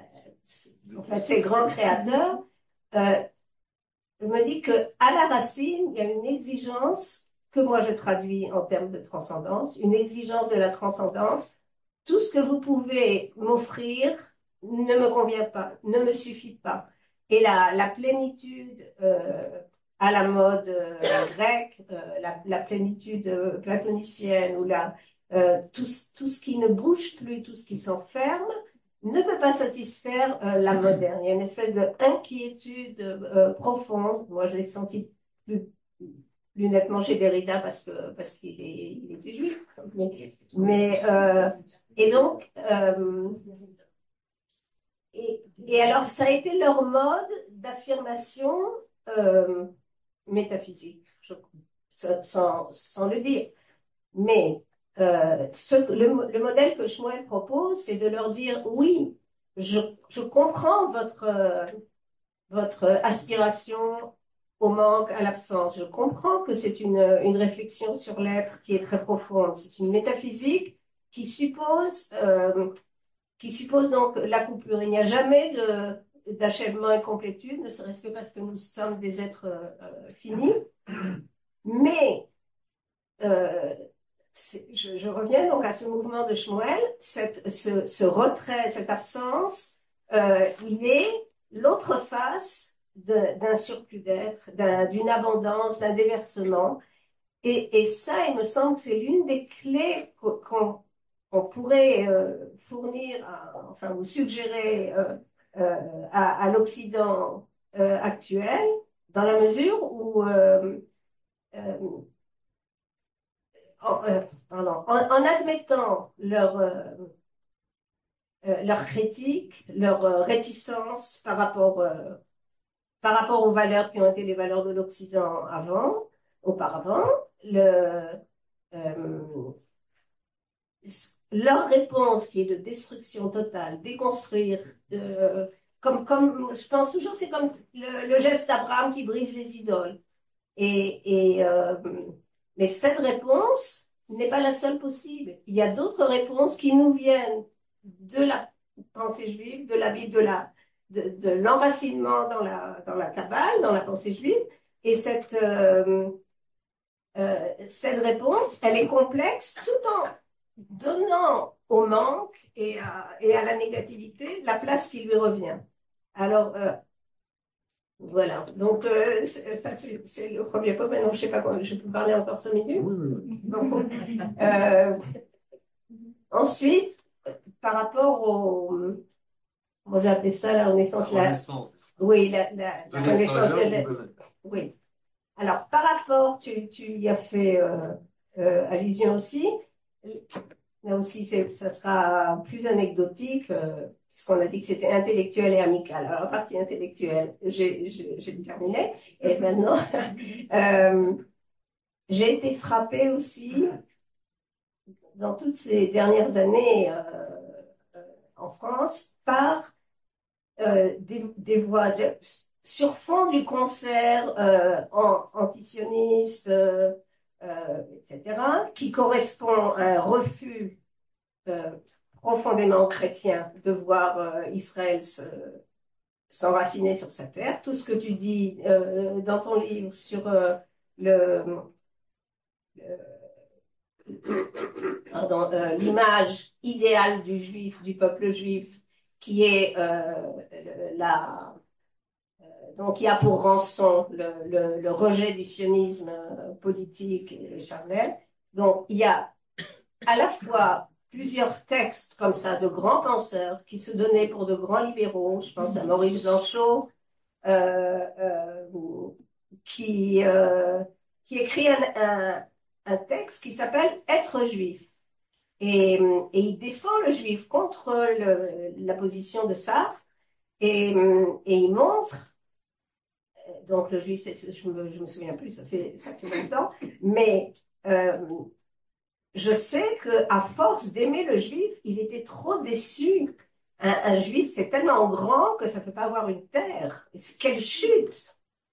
en fait, ces grands créateurs, euh, je me dis que à la racine, il y a une exigence que moi je traduis en termes de transcendance, une exigence de la transcendance. Tout ce que vous pouvez m'offrir ne me convient pas, ne me suffit pas. Et la, la plénitude euh, à la mode euh, grecque, euh, la, la plénitude euh, platonicienne, ou la, euh, tout, tout ce qui ne bouge plus, tout ce qui s'enferme, ne peut pas satisfaire euh, la moderne. Il y a une espèce d'inquiétude euh, profonde. Moi, je l'ai senti plus, plus nettement chez Derrida parce que parce qu'il est, il était juif. Mais, mais euh, et donc euh, et, et alors ça a été leur mode d'affirmation euh, métaphysique, je, sans, sans le dire. Mais euh, ce, le, le modèle que Shmuel propose, c'est de leur dire oui, je, je comprends votre, euh, votre aspiration au manque, à l'absence. Je comprends que c'est une, une réflexion sur l'être qui est très profonde. C'est une métaphysique qui suppose, euh, qui suppose donc la coupure. Il n'y a jamais de, d'achèvement et complétude, ne serait-ce que parce que nous sommes des êtres euh, finis. Mais euh, je, je reviens donc à ce mouvement de Shmuel, cette, ce, ce retrait, cette absence, euh, il est l'autre face d'un surplus d'être, d'une abondance, d'un déversement. Et, et ça, il me semble que c'est l'une des clés qu'on qu'on pourrait euh, fournir, à, enfin, ou suggérer euh, euh, à, à l'Occident euh, actuel, dans la mesure où, euh, euh, en, euh, pardon, en, en admettant leur, euh, euh, leur critique, leur euh, réticence par rapport, euh, par rapport aux valeurs qui ont été les valeurs de l'Occident avant, auparavant, le, euh, leur réponse qui est de destruction totale, déconstruire, euh, comme, comme je pense toujours, c'est comme le, le geste d'Abraham qui brise les idoles. Et, et euh, mais cette réponse n'est pas la seule possible. Il y a d'autres réponses qui nous viennent de la pensée juive, de la Bible, de la de, de l'enracinement dans la dans la Kabbale, dans la pensée juive. Et cette euh, euh, cette réponse, elle est complexe, tout en donnant au manque et à, et à la négativité la place qui lui revient. Alors, euh, voilà. Donc, euh, ça, c'est le premier point. Maintenant, je ne sais pas quand je peux parler encore cinq minutes. Oui, oui, oui. Donc, euh, ensuite, par rapport au. Moi, j'ai appelé ça la renaissance. La renaissance. La, oui, la, la, la renaissance de la. Oui. Alors, par rapport, tu, tu y as fait euh, euh, allusion aussi. Là aussi, ça sera plus anecdotique, euh, puisqu'on a dit que c'était intellectuel et amical. Alors, la partie intellectuelle, j'ai terminé. Et maintenant, euh, j'ai été frappée aussi, dans toutes ces dernières années euh, euh, en France, par euh, des, des voix de, sur fond du concert euh, antisioniste, euh, euh, et cetera, qui correspond à un refus Euh, profondément chrétien de voir euh, Israël s'enraciner sur sa terre. Tout ce que tu dis euh, dans ton livre sur euh, le, euh, l'image idéale du juif, du peuple juif, qui est euh, la donc il y a pour rançon le, le, le rejet du sionisme politique et charnel. Donc il y a à la fois plusieurs textes comme ça de grands penseurs qui se donnaient pour de grands libéraux. Je pense à Maurice Blanchot, euh, euh, qui, euh, qui écrit un, un, un texte qui s'appelle Être juif. Et, et il défend le juif contre le, la position de Sartre. Et, et il montre, donc le juif, je me, je me souviens plus, ça fait, ça fait longtemps, mais euh, je sais qu'à force d'aimer le juif, il était trop déçu. Un, un juif, c'est tellement grand que ça ne peut pas avoir une terre. Quelle chute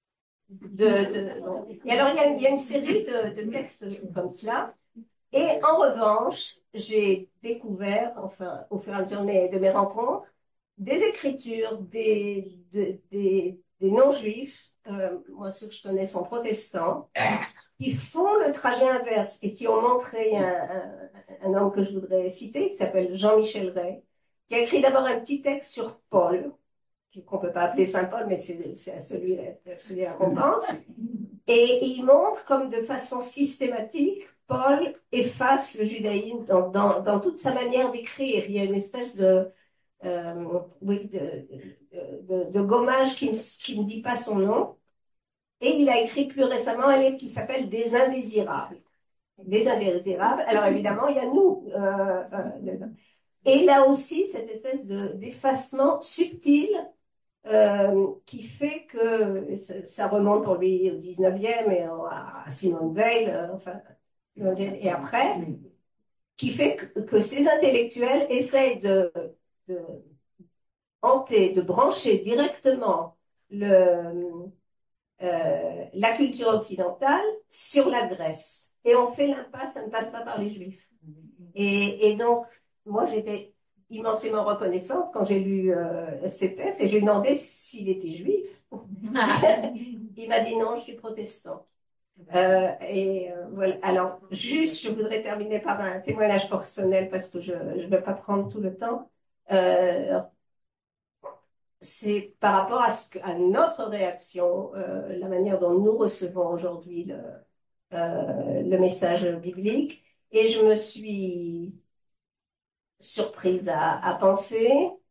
de, de... Et alors, il y, a, il y a une série de, de textes comme cela. Et en revanche, j'ai découvert, enfin, au fur et à mesure de mes rencontres, des écritures des, de, des, des non-juifs, euh, moi ceux que je connais sont protestants, qui font le trajet inverse et qui ont montré un, un, un homme que je voudrais citer, qui s'appelle Jean-Michel Rey, qui a écrit d'abord un petit texte sur Paul, qu'on ne peut pas appeler Saint Paul, mais c'est à celui, à celui qu'on pense, et, et il montre comme de façon systématique, Paul efface le judaïsme dans, dans, dans toute sa manière d'écrire. Il y a une espèce de, euh, oui, de, de, de, de gommage qui, qui ne dit pas son nom. Et il a écrit plus récemment un livre qui s'appelle Des indésirables. Des indésirables. Alors évidemment, il y a nous. Euh, euh, et là aussi, cette espèce d'effacement subtil euh, qui fait que ça, ça remonte pour lui au dix-neuvième et à Simone Veil, euh, enfin, et après, qui fait que, que ces intellectuels essayent de, de hanter, de brancher directement le Euh, la culture occidentale sur la Grèce. Et on fait l'impasse, ça ne passe pas par les Juifs. Et, et donc, moi, j'étais immensément reconnaissante quand j'ai lu euh, ces textes et j'ai demandé s'il était juif. Il m'a dit non, je suis protestant. Euh, et euh, voilà. Alors, juste, je voudrais terminer par un témoignage personnel parce que je ne vais pas prendre tout le temps. Euh, c'est par rapport à, ce que, à notre réaction, euh, la manière dont nous recevons aujourd'hui le, euh, le message biblique. Et je me suis surprise à, à penser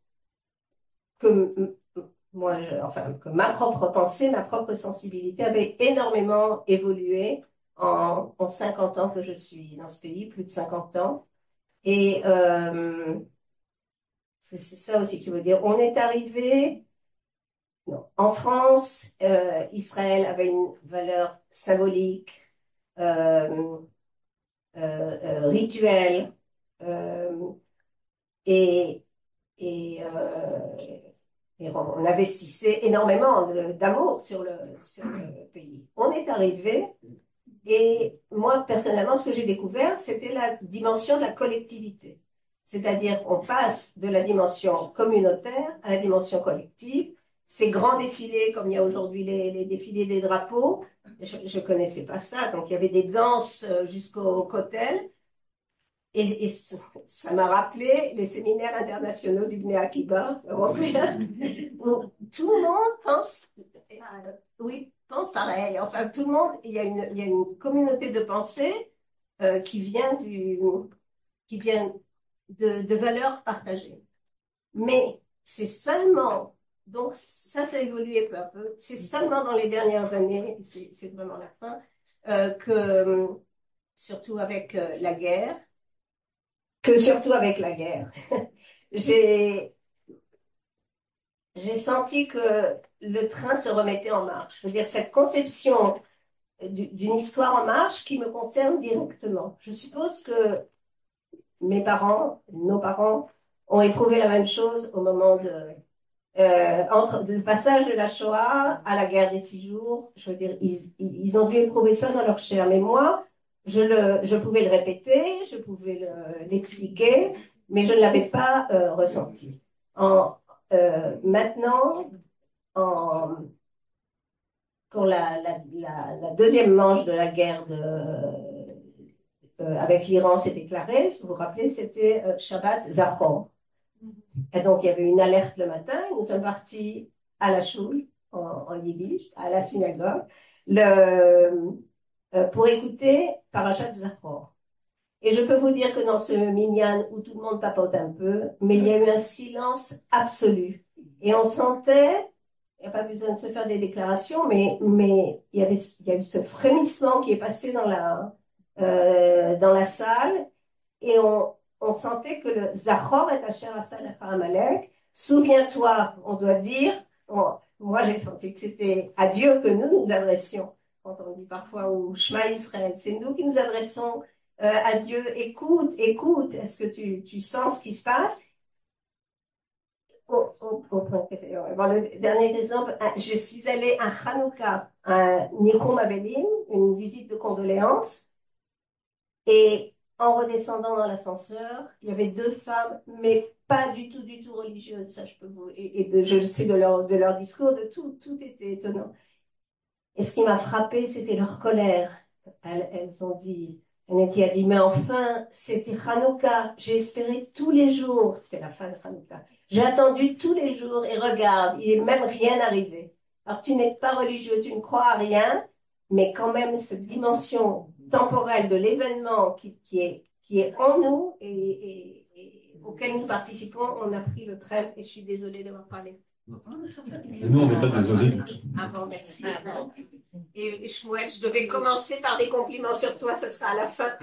que moi, je, enfin, que ma propre pensée, ma propre sensibilité avait énormément évolué en, en cinquante ans que je suis dans ce pays, plus de cinquante ans. Et euh, c'est ça aussi qu'il veut dire. On est arrivé non, en France, euh, Israël avait une valeur symbolique, euh, euh, euh, rituelle, euh, et, et, euh, et on investissait énormément d'amour sur le, sur le pays. On est arrivé, et moi, personnellement, ce que j'ai découvert, c'était la dimension de la collectivité. C'est-à-dire, on passe de la dimension communautaire à la dimension collective. Ces grands défilés, comme il y a aujourd'hui les, les défilés des drapeaux, je ne connaissais pas ça. Donc, il y avait des danses jusqu'au Kotel. Et, et ça m'a rappelé les séminaires internationaux du Bnei Akiba européen, où tout le monde pense, euh, oui, pense pareil. Enfin, tout le monde, il y a une, il y a une communauté de pensée euh, qui vient du, qui vient de, de valeurs partagées. Mais c'est seulement, donc ça, ça a évolué peu à peu. C'est seulement dans les dernières années, c'est vraiment la fin, euh, que surtout avec euh, la guerre. que surtout avec la guerre. j'ai, j'ai senti que le train se remettait en marche. Je veux dire, cette conception d'une histoire en marche qui me concerne directement. Je suppose que mes parents, nos parents, ont éprouvé la même chose au moment de, euh, entre le passage de la Shoah à la guerre des six jours. Je veux dire, ils, ils ont dû éprouver ça dans leur chair. Mais moi, je, le, je pouvais le répéter, je pouvais le, l'expliquer, mais je ne l'avais pas euh, ressenti. En, euh, maintenant, en, quand la, la, la, la deuxième manche de la guerre de, euh, avec l'Iran s'est déclarée, si vous vous rappelez, c'était euh, Shabbat Zachor. Et donc, il y avait une alerte le matin. Nous sommes partis à la choule, en, en yiddish, à la synagogue, le, euh, pour écouter Parashat Zachor. Et je peux vous dire que dans ce minyan où tout le monde papote un peu, mais il y a eu un silence absolu. Et on sentait, il n'y a pas besoin de se faire des déclarations, mais, mais il, y avait, il y a eu ce frémissement qui est passé dans la, euh, dans la salle. Et on, on sentait que le Zachor est Asher Asa Lecha Amalek. Souviens-toi, on doit dire, on, moi j'ai senti que c'était à Dieu que nous nous adressions. Quand on dit parfois au Shema Israël, c'est nous qui nous adressons euh, à Dieu. Écoute, écoute, est-ce que tu, tu sens ce qui se passe? Oh, oh, oh, bon, le dernier exemple, je suis allée à Hanouka, à Nichum Avelim, une visite de condoléances, et en redescendant dans l'ascenseur, il y avait deux femmes, mais pas du tout, du tout religieuses, ça je peux vous, et, et de, je le sais de leur, de leur discours, de tout, tout était étonnant. Et ce qui m'a frappé, c'était leur colère. Elles, elles ont dit, Annette a dit, mais enfin, c'était Hanouka, j'ai espéré tous les jours, c'était la fin de Hanouka, j'ai attendu tous les jours, et regarde, il n'est même rien arrivé. Alors tu n'es pas religieux, tu ne crois à rien, mais quand même cette dimension temporelle de l'événement qui, qui, est, qui est en nous et, et, et auquel nous participons, on a pris le train et je suis désolée d'avoir parlé. Et nous, on n'est pas désolés. Ah bon, merci. Et Shmuel, je devais commencer par des compliments sur toi, ce sera à la fin.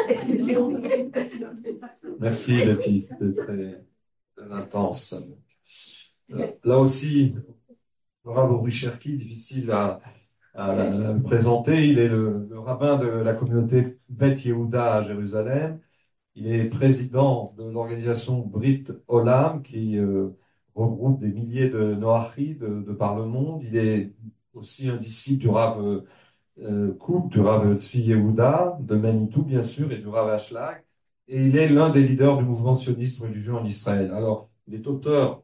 Merci Betty, c'était très, très intense. Euh, là aussi, le rabbin Auri Cherki, difficile à, à, à le présenter. Il est le, le rabbin de la communauté Beth Yehuda à Jérusalem. Il est président de l'organisation Brit Olam qui euh, regroupe des milliers de Noachis de, de par le monde. Il est aussi un disciple du Rav euh, Kook, du Rav Tzvi Yehuda, de Manitou bien sûr, et du Rav Ashlag. Et il est l'un des leaders du mouvement sioniste religieux en Israël. Alors, il est auteur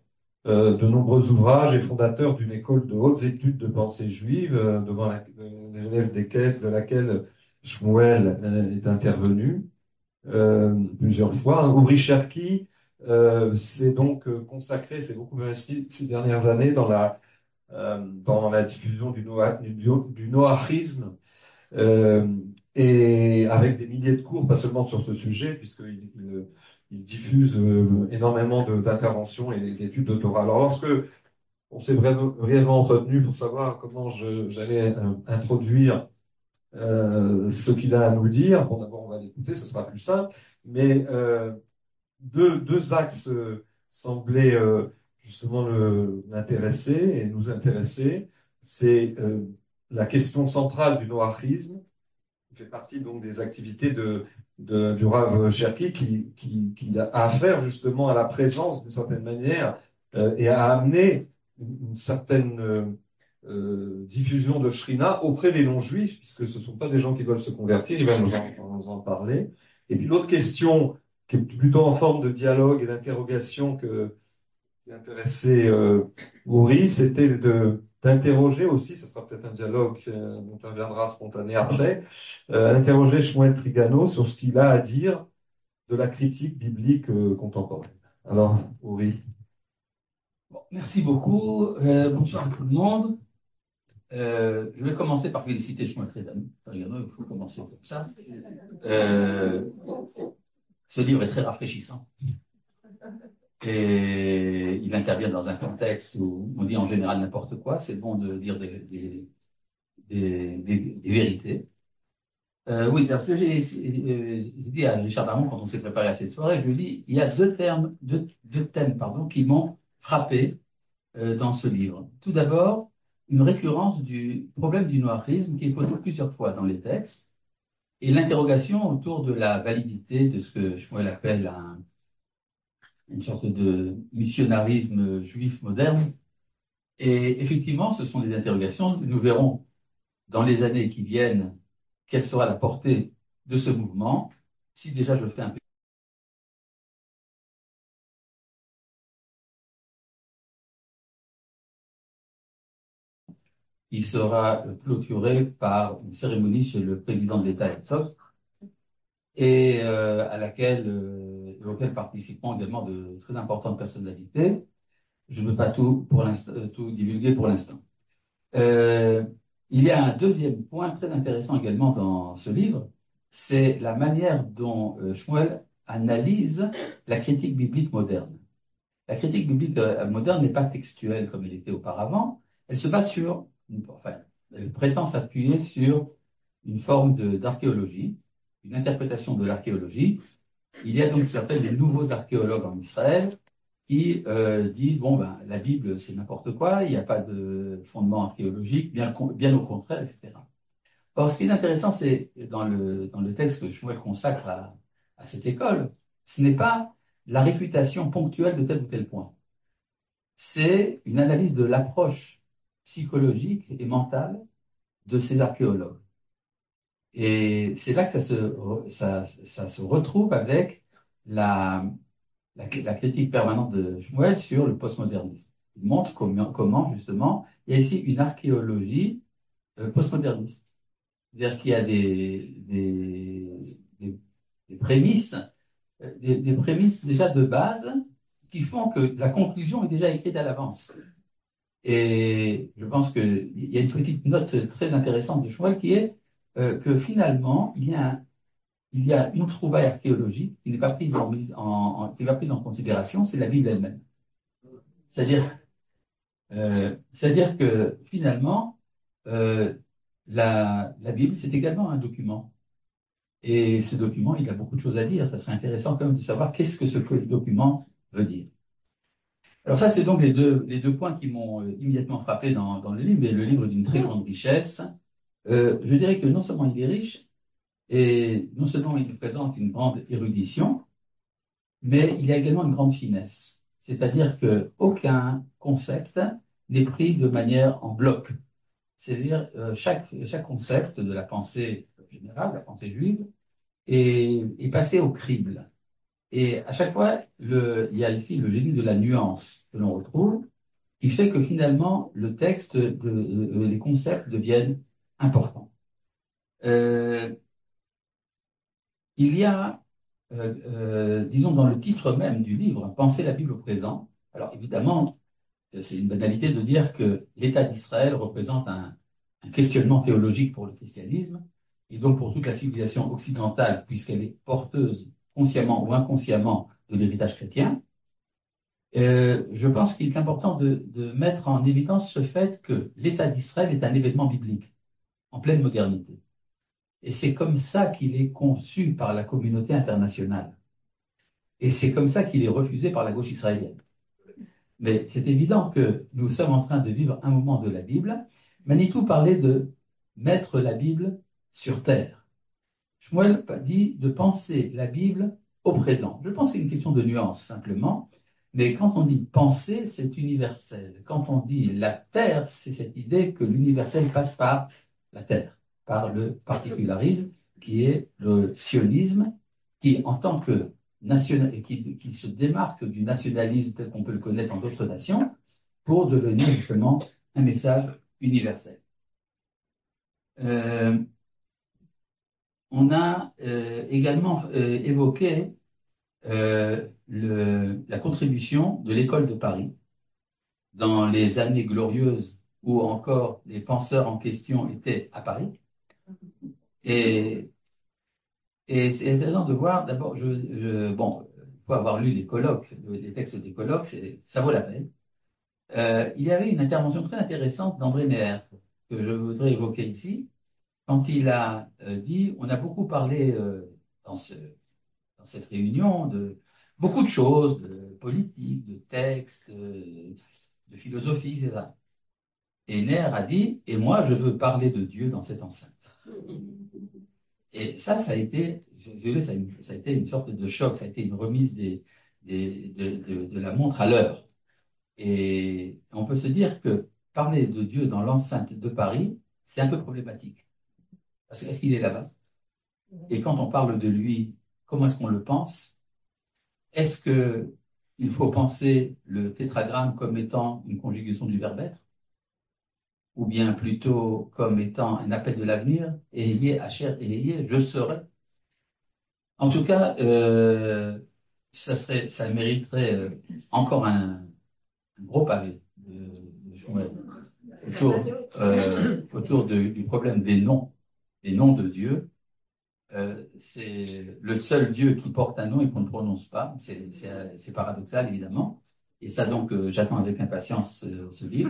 euh, de nombreux ouvrages et fondateur d'une école de hautes études de pensée juive, euh, devant la, les élèves desquels, de laquelle Shmuel euh, est intervenu euh, plusieurs fois. Uri Cherki euh, s'est donc euh, consacré, s'est beaucoup investi ces dernières années dans la, euh, dans la diffusion du, noa, du, du noachisme, euh, et avec des milliers de cours, pas seulement sur ce sujet, puisqu'il il, il diffuse euh, énormément d'interventions et d'études de Torah. Alors, lorsque on s'est brièvement entretenu pour savoir comment j'allais euh, introduire euh, ce qu'il a à nous dire, bon, d'abord, on va l'écouter, ce sera plus simple, mais euh, deux, deux axes euh, semblaient euh, justement l'intéresser et nous intéresser. C'est euh, la question centrale du noachisme, qui fait partie donc des activités de, de, du Rav Cherki, qui, qui, qui a affaire justement à la présence d'une certaine manière euh, et à amener une, une certaine euh, euh, diffusion de Shrina auprès des non-juifs, puisque ce ne sont pas des gens qui veulent se convertir, il va nous en, nous en parler. Et puis l'autre question, qui est plutôt en forme de dialogue et d'interrogation que qui intéressait euh, Uri, c'était de d'interroger aussi, ce sera peut-être un dialogue euh, dont on viendra spontané après, euh, interroger Shmuel Trigano sur ce qu'il a à dire de la critique biblique euh, contemporaine. Alors, Uri. Bon, merci beaucoup. Euh, bonsoir à tout le monde. Euh, je vais commencer par féliciter Shmuel Trigano. Il faut commencer comme ça. Euh, ce livre est très rafraîchissant. Et il intervient dans un contexte où on dit en général n'importe quoi. C'est bon de dire des, des, des, des, des vérités. Euh, oui, parce que j'ai dit à Richard Darmon, quand on s'est préparé à cette soirée, je lui ai dit, il y a deux, termes, deux, deux thèmes pardon, qui m'ont frappé euh, dans ce livre. Tout d'abord, une récurrence du problème du noachisme qui est posé plusieurs fois dans les textes, et l'interrogation autour de la validité de ce que Shmuel appelle un, une sorte de missionnarisme juif moderne. Et effectivement, ce sont des interrogations. Nous verrons dans les années qui viennent quelle sera la portée de ce mouvement. Si déjà je fais un peu il sera clôturé par une cérémonie chez le président de l'État Herzog, et euh, à laquelle, euh, auquel participeront également de très importantes personnalités. Je ne veux pas tout, pour tout divulguer pour l'instant. Euh, il y a un deuxième point très intéressant également dans ce livre, c'est la manière dont euh, Shmuel analyse la critique biblique moderne. La critique biblique euh, moderne n'est pas textuelle comme elle était auparavant, elle se base sur, enfin, elle prétend s'appuyer sur une forme d'archéologie, une interprétation de l'archéologie. Il y a donc ce qu'on appelle les nouveaux archéologues en Israël qui euh, disent, bon, ben, la Bible, c'est n'importe quoi, il n'y a pas de fondement archéologique, bien, bien au contraire, et cetera. Or, ce qui est intéressant, c'est dans le, dans le texte que Shmuel consacre à, à cette école, ce n'est pas la réfutation ponctuelle de tel ou tel point. C'est une analyse de l'approche psychologique et mentale de ces archéologues. Et c'est là que ça se, ça, ça se retrouve avec la, la, la critique permanente de Shmuel sur le postmodernisme. Il montre comment, comment justement, il y a ici une archéologie euh, postmoderniste. C'est-à-dire qu'il y a des, des, des, des prémices, des, des prémices déjà de base qui font que la conclusion est déjà écrite à l'avance. Et je pense qu'il y a une petite note très intéressante de Shmuel qui est euh, que finalement, il y a, un, il y a une trouvaille archéologique qui n'est pas prise en, en, en, qui n'est pas prise en considération, c'est la Bible elle-même. C'est-à-dire, euh, c'est-à-dire que finalement, euh, la, la Bible, c'est également un document. Et ce document, il a beaucoup de choses à dire. Ça serait intéressant quand même de savoir qu'est-ce que ce document veut dire. Alors ça, c'est donc les deux, les deux points qui m'ont euh, immédiatement frappé dans, dans le livre, mais le livre est d'une très grande richesse. Euh, je dirais que non seulement il est riche, et non seulement il présente une grande érudition, mais il y a également une grande finesse. C'est-à-dire qu'aucun concept n'est pris de manière en bloc. C'est-à-dire euh, chaque, chaque concept de la pensée générale, la pensée juive, est, est passé au crible. Et à chaque fois, le, il y a ici le génie de la nuance que l'on retrouve, qui fait que finalement, le texte, de, de, les concepts deviennent importants. Euh, il y a, euh, euh, disons, dans le titre même du livre, Penser la Bible au présent. Alors évidemment, c'est une banalité de dire que l'État d'Israël représente un, un questionnement théologique pour le christianisme, et donc pour toute la civilisation occidentale, puisqu'elle est porteuse, consciemment ou inconsciemment, de l'héritage chrétien. Euh, je pense qu'il est important de, de mettre en évidence ce fait que l'État d'Israël est un événement biblique, en pleine modernité. Et c'est comme ça qu'il est conçu par la communauté internationale. Et c'est comme ça qu'il est refusé par la gauche israélienne. Mais c'est évident que nous sommes en train de vivre un moment de la Bible. Manitou parlait de mettre la Bible sur terre. Shmuel dit de penser la Bible au présent. Je pense que c'est une question de nuance, simplement. Mais quand on dit penser, c'est universel. Quand on dit la terre, c'est cette idée que l'universel passe par la terre, par le particularisme, qui est le sionisme, qui, en tant que national, qui, qui se démarque du nationalisme tel qu'on peut le connaître dans d'autres nations, pour devenir justement un message universel. Euh, on a euh, également euh, évoqué euh, le, la contribution de l'école de Paris dans les années glorieuses où encore les penseurs en question étaient à Paris. Et, et c'est intéressant de voir, d'abord, je, je, bon, il faut avoir lu les colloques, les textes des colloques, ça vaut la peine. Euh, il y avait une intervention très intéressante d'André Neher, que je voudrais évoquer ici, quand il a euh, dit, on a beaucoup parlé euh, dans, ce, dans cette réunion de beaucoup de choses, de politique, de textes, de, de philosophie, et cetera. Et Neher a dit, et moi je veux parler de Dieu dans cette enceinte. Et ça, ça a été, ça a, une, ça a été une sorte de choc, ça a été une remise des, des, de, de, de la montre à l'heure. Et on peut se dire que parler de Dieu dans l'enceinte de Paris, c'est un peu problématique. Parce que est-ce qu'il est là-bas? Et quand on parle de lui, comment est-ce qu'on le pense? Est-ce qu'il faut penser le tétragramme comme étant une conjugaison du verbe être? Ou bien plutôt comme étant un appel de l'avenir, ayez, Asher, ayez, je serai. En tout cas, euh, ça, serait, ça mériterait euh, encore un, un gros pavé de, de Shmuel autour, euh, autour de, du problème des noms, des noms de Dieu. Euh, c'est le seul Dieu qui porte un nom et qu'on ne prononce pas. C'est paradoxal, évidemment. Et ça, donc, euh, j'attends avec impatience ce, ce livre.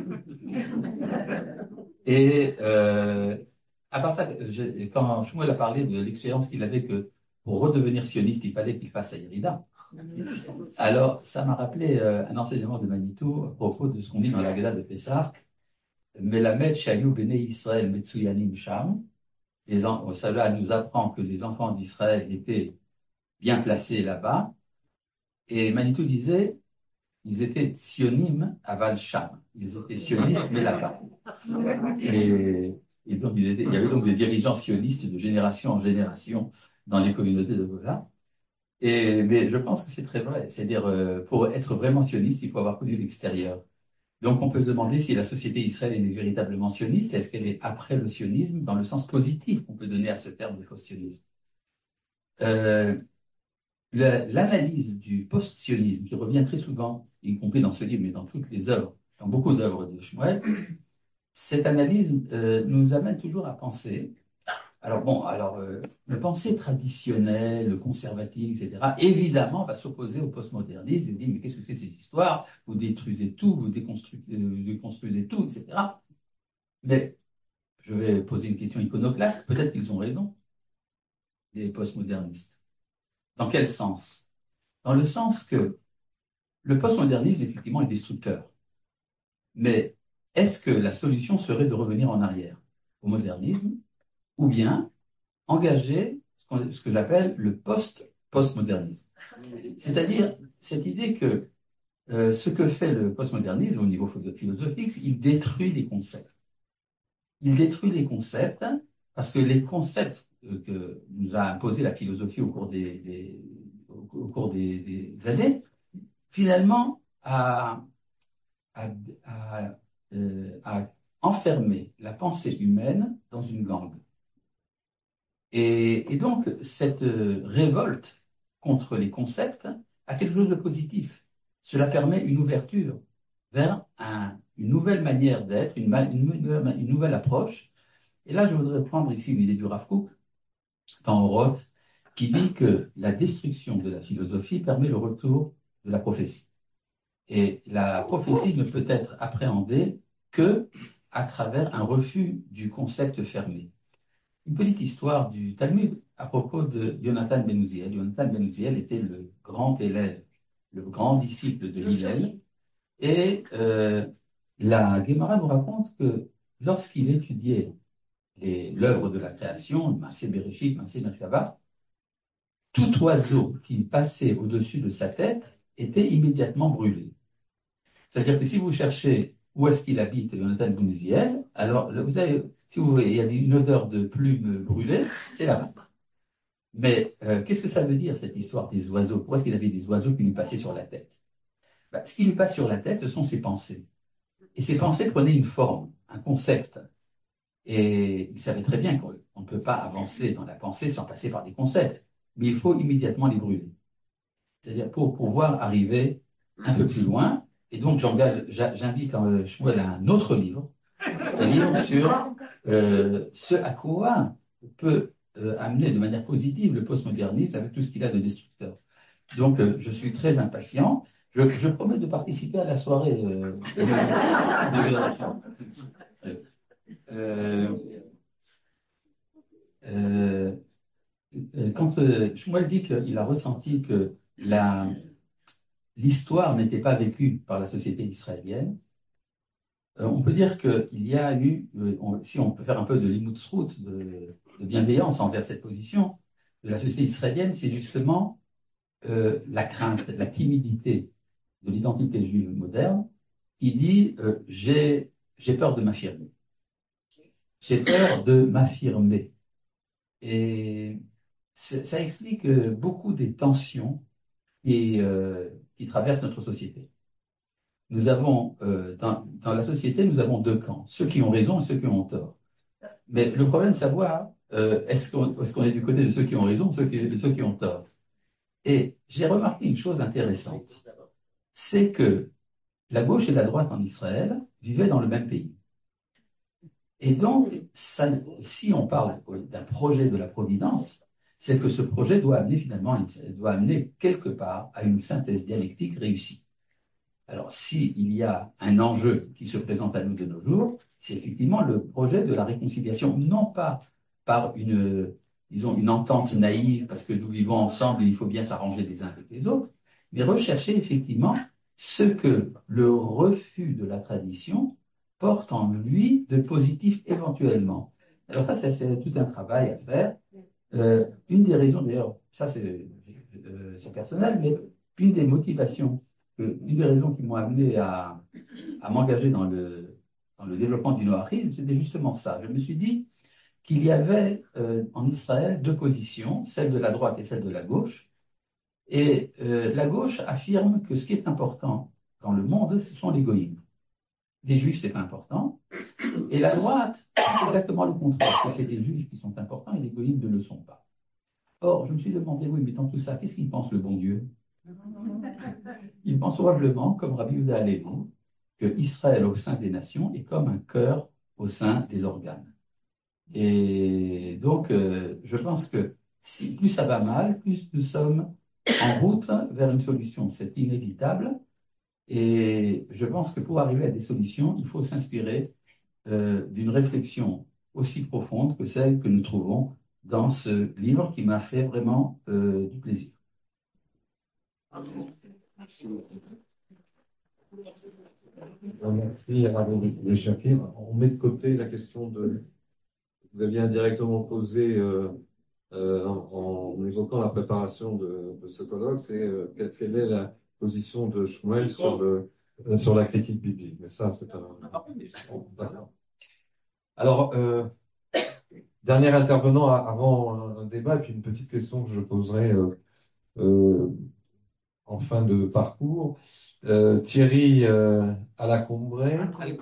Et euh, à part ça, je, quand Shmuel a parlé de l'expérience qu'il avait que pour redevenir sioniste, il fallait qu'il fasse Aïrida. Alors, ça m'a rappelé euh, un enseignement de Manitou à propos de ce qu'on dit dans la Gada de Pessah. Melamed Shayu Bene Israël Metsuyanim Sham. Cela nous apprend que les enfants d'Israël étaient bien placés là-bas. Et Manitou disait, ils étaient sionim aval sham. Ils étaient sionistes, mais là-bas. Et, et donc, il, était, il y avait donc des dirigeants sionistes de génération en génération dans les communautés de Gola. Et, mais je pense que c'est très vrai. C'est-à-dire, euh, pour être vraiment sioniste, il faut avoir connu l'extérieur. Donc, on peut se demander si la société israélienne est véritablement sioniste. Est-ce qu'elle est après le sionisme, dans le sens positif qu'on peut donner à ce terme de post-sionisme? euh, L'analyse du post-sionisme, qui revient très souvent, y compris dans ce livre, mais dans toutes les œuvres, dans beaucoup d'œuvres de Shmuel, cette analyse euh, nous amène toujours à penser. Alors bon, alors euh, le pensée traditionnel, le conservatisme, et cetera, évidemment, va s'opposer au postmodernisme. Il dit, mais qu'est-ce que c'est ces histoires? Vous détruisez tout, vous déconstruisez, euh, déconstruisez tout, et cetera. Mais je vais poser une question iconoclaste. Peut-être qu'ils ont raison, les postmodernistes. Dans quel sens? Dans le sens que le postmodernisme, effectivement, est destructeur. Mais est-ce que la solution serait de revenir en arrière au modernisme, ou bien engager ce, ce que j'appelle le post-postmodernisme? C'est-à-dire cette idée que euh, ce que fait le postmodernisme au niveau philosophique, il détruit les concepts. Il détruit les concepts parce que les concepts que nous a imposés la philosophie au cours des, des, au au cours des, des années, finalement, a, a, a, euh, a enfermé la pensée humaine dans une gangue. Et, et donc, cette révolte contre les concepts a quelque chose de positif. Cela permet une ouverture vers un, une nouvelle manière d'être, une, une, une nouvelle approche. Et là, je voudrais prendre ici l'idée du Rav Kook, dans Oroth, qui dit que la destruction de la philosophie permet le retour de la prophétie. Et la prophétie ne peut être appréhendée que à travers un refus du concept fermé. Une petite histoire du Talmud à propos de Yonatan ben Uziel. Yonatan ben Uziel était le grand élève, le grand disciple de Hillel. Et euh, la Gemara nous raconte que lorsqu'il étudiait l'œuvre de la création, Maaseh Bereshit, Maaseh Merkava, tout oiseau qui passait au-dessus de sa tête était immédiatement brûlé. C'est-à-dire que si vous cherchez où est-ce qu'il habite, Yonatan ben Uziel, alors vous avez, si vous voyez, il y a une odeur de plumes brûlées, c'est là-bas. Mais euh, qu'est-ce que ça veut dire, cette histoire des oiseaux? Pourquoi est-ce qu'il avait des oiseaux qui lui passaient sur la tête? Ben, ce qui lui passe sur la tête, ce sont ses pensées. Et ces pensées prenaient une forme, un concept. Et il savait très bien qu'on ne peut pas avancer dans la pensée sans passer par des concepts. Mais il faut immédiatement les brûler. C'est-à-dire pour pouvoir arriver un peu plus loin. Et donc, j'invite euh, Shmuel à un autre livre, un livre sur euh, ce à quoi peut euh, amener de manière positive le postmodernisme avec tout ce qu'il a de destructeur. Donc, euh, je suis très impatient. Je, je promets de participer à la soirée euh, de, de, euh, euh, quand euh, Shmuel dit qu'il a ressenti que la l'histoire n'était pas vécue par la société israélienne, euh, on peut dire qu'il y a eu, euh, on, si on peut faire un peu de limotsrout, de, de bienveillance envers cette position de la société israélienne, c'est justement euh, la crainte, la timidité de l'identité juive moderne qui dit euh, j'ai, j'ai peur de m'affirmer. J'ai peur de m'affirmer. Et ça explique euh, beaucoup des tensions qui, euh, qui traversent notre société. Nous avons, euh, dans, dans la société, nous avons deux camps, ceux qui ont raison et ceux qui ont tort. Mais le problème, c'est de savoir, euh, est-ce qu'on est, qu'on est du côté de ceux qui ont raison ou ceux qui, de ceux qui ont tort. Et j'ai remarqué une chose intéressante, c'est que la gauche et la droite en Israël vivaient dans le même pays. Et donc, ça, si on parle d'un projet de la Providence, c'est que ce projet doit amener finalement, doit amener quelque part à une synthèse dialectique réussie. Alors, s'il y a un enjeu qui se présente à nous de nos jours, c'est effectivement le projet de la réconciliation, non pas par une, disons, une entente naïve, parce que nous vivons ensemble et il faut bien s'arranger les uns avec les autres, mais rechercher effectivement ce que le refus de la tradition porte en lui de positif éventuellement. Alors ça, c'est tout un travail à faire. Euh, une des raisons, d'ailleurs, ça c'est euh, personnel, mais une des motivations, euh, une des raisons qui m'ont amené à, à m'engager dans le, dans le développement du noahisme, c'était justement ça. Je me suis dit qu'il y avait euh, en Israël deux positions, celle de la droite et celle de la gauche. Et euh, la gauche affirme que ce qui est important dans le monde, ce sont les goïms. Les juifs, c'est pas important. Et la droite, c'est exactement le contraire, que c'est les juifs qui sont importants et les goïms ne le sont pas. Or, je me suis demandé, oui, mais dans tout ça, qu'est-ce qu'il pense le bon Dieu? Il pense probablement, comme Rabbi Yehuda Halevi, que Israël au sein des nations est comme un cœur au sein des organes. Et donc, euh, je pense que si, plus ça va mal, plus nous sommes en route vers une solution. C'est inévitable. Et je pense que pour arriver à des solutions, il faut s'inspirer euh, d'une réflexion aussi profonde que celle que nous trouvons dans ce livre qui m'a fait vraiment euh, du plaisir. Merci, Ravi Shakir. On met de côté la question de. Vous aviez indirectement posé euh, euh, en, en évoquant la préparation de, de ce colloque, c'est euh, quelle, quelle est la position de Shmuel sur, le, euh, sur la critique biblique. Mais ça, c'est un. Alors, euh, dernier intervenant avant un débat, et puis une petite question que je poserai euh, euh, en fin de parcours. Euh, Thierry euh, Alacombré,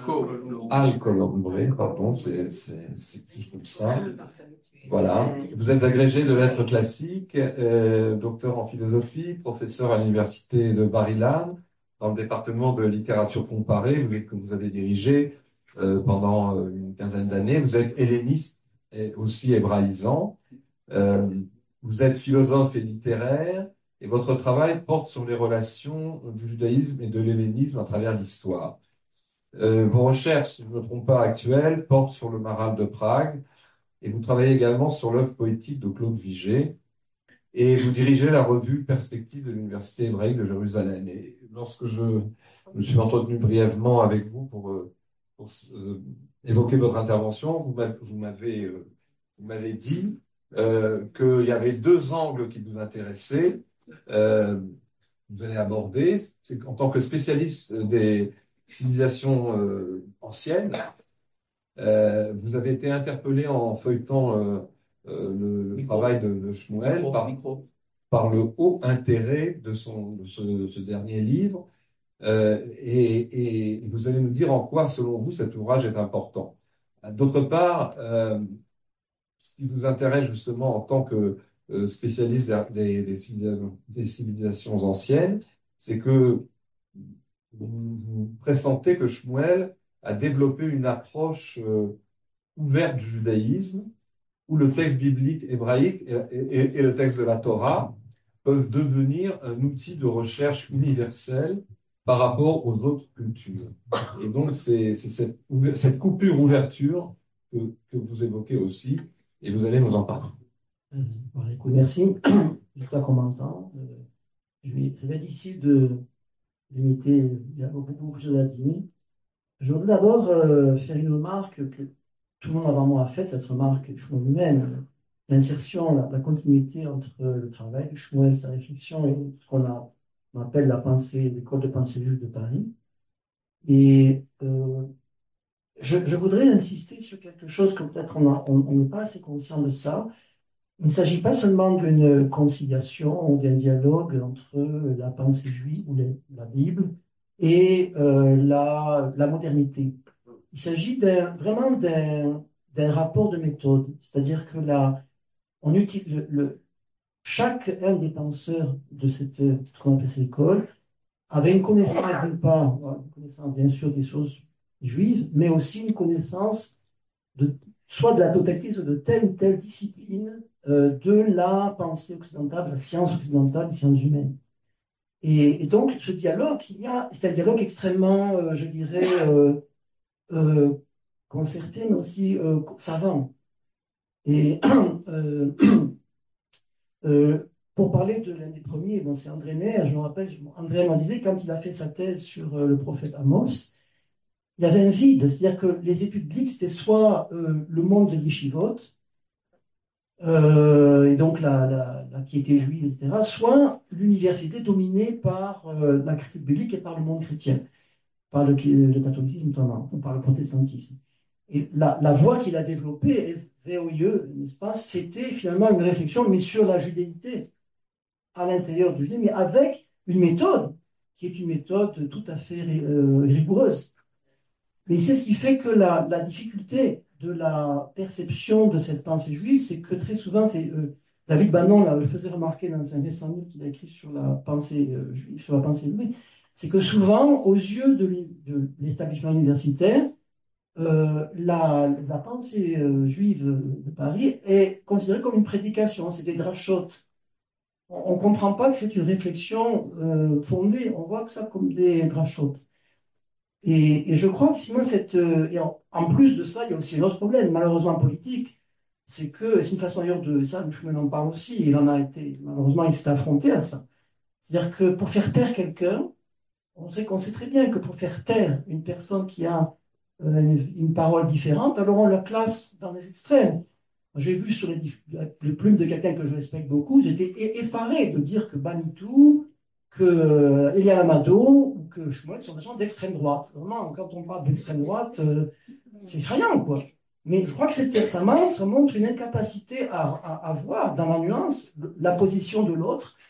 Alcolombré, pardon, c'est c'est c'est plus comme ça. Voilà. Vous êtes agrégé de lettres classiques, euh, docteur en philosophie, professeur à l'université de Bar-Ilan, dans le département de littérature comparée, vous- que vous avez dirigé euh, pendant euh, une quinzaine d'années. Vous êtes helléniste et aussi hébraïsant. Euh, vous êtes philosophe et littéraire, et votre travail porte sur les relations du judaïsme et de l'hellénisme à travers l'histoire. Euh, vos recherches, si je ne me trompe pas, actuelles, portent sur le Maral de Prague, et vous travaillez également sur l'œuvre poétique de Claude Vigée, et vous dirigez la revue Perspective de l'Université hébraïque de Jérusalem. Et lorsque je me suis entretenu brièvement avec vous pour, euh, pour euh, évoquer votre intervention, vous m'avez, vous m'avez, euh, vous m'avez dit euh, qu'il y avait deux angles qui vous intéressaient. Euh, vous allez aborder, c'est en tant que spécialiste des civilisations euh, anciennes, euh, vous avez été interpellé en feuilletant euh, euh, le, le travail de, de Shmuel par, par le haut intérêt de, son, de ce, ce dernier livre. Euh, et, et vous allez nous dire en quoi, selon vous, cet ouvrage est important. D'autre part, euh, ce qui vous intéresse justement en tant que euh, spécialiste des, des, civilisations, des civilisations anciennes, c'est que vous, vous pressentez que Shmuel a développé une approche euh, ouverte du judaïsme, où le texte biblique hébraïque et, et- et le texte de la Torah peuvent devenir un outil de recherche universel par rapport aux autres cultures. Et donc, c'est c'est cette, ouver- cette coupure-ouverture que, que vous évoquez aussi, et vous allez nous en parler. Euh, bon, écoute, merci. J'espère qu'on m'entend. Euh, je vais- ça va être difficile de limiter, il y a beaucoup, beaucoup de choses à dire. Je voudrais d'abord euh, faire une remarque que tout le monde avant moi a faite, cette remarque je lui-même, l'insertion, la, la continuité entre le travail de Shmuel, sa réflexion et ce qu'on a- on appelle la pensée, l'école de pensée juive de Paris. Et euh, je, je voudrais insister sur quelque chose que peut-être on a- on- on n'est pas assez conscient de ça. Il ne s'agit pas seulement d'une conciliation ou d'un dialogue entre la pensée juive ou les- la Bible et euh, la, la modernité. Il s'agit d'un- vraiment d'un d'un rapport de méthode, c'est-à-dire que là, on utilise le, le- chacun des penseurs de cette, ce qu'on appelle cette école avait une connaissance, d'une part, une connaissance bien sûr des choses juives, mais aussi une connaissance de, soit de la totalité, soit de telle ou telle discipline euh, de la pensée occidentale, de la science occidentale, des sciences humaines. Et, et donc, ce dialogue, il y a, c'est un dialogue extrêmement, euh, je dirais, euh, euh, concerté, mais aussi euh, savant. Et euh, euh, pour parler de l'un des premiers, bon, c'est André Neher, je me rappelle, André m'en disait, quand il a fait sa thèse sur euh, le prophète Amos, il y avait un vide, c'est-à-dire que les études bibliques, c'était soit euh, le monde de l'Yeshivot, euh, et donc la, la, la piété juive, et cetera, soit l'université dominée par euh, la critique biblique et par le monde chrétien, par le, le catholicisme notamment, ou par le protestantisme. Et la, la voie qu'il a développée, V O I E, n'est-ce pas, c'était finalement une réflexion, mais sur la judéité à l'intérieur du judaïsme, mais avec une méthode qui est une méthode tout à fait euh, rigoureuse. Mais c'est ce qui fait que la, la difficulté de la perception de cette pensée juive, c'est que très souvent, c'est euh, David Bannon là, le faisait remarquer dans un récent livre qu'il a écrit sur la pensée euh, juive, sur la pensée juive, c'est que souvent, aux yeux de l'établissement universitaire, euh, la, la pensée euh, juive de Paris est considérée comme une prédication, c'est des drachotes. On ne comprend pas que c'est une réflexion euh, fondée, on voit que ça comme des drachotes. Et, et je crois que sinon, cette, euh, et en, en plus de ça, il y a aussi un autre problème, malheureusement politique, c'est que, c'est une façon d'ailleurs de ça, Michel en parle aussi, il en a été, malheureusement, il s'est affronté à ça. C'est-à-dire que pour faire taire quelqu'un, on sait qu'on sait très bien que pour faire taire une personne qui a euh, une, une parole différente, alors on la classe dans les extrêmes. J'ai vu sur les, les plumes de quelqu'un que je respecte beaucoup, j'étais effaré de dire que Banitou, que euh, Elia Amado ou que Shmuel sont des gens d'extrême droite. Vraiment, quand on parle d'extrême droite, euh, c'est effrayant, quoi. Mais je crois que c'est, ça, ça montre une incapacité à, à, à voir dans la nuance la position de l'autre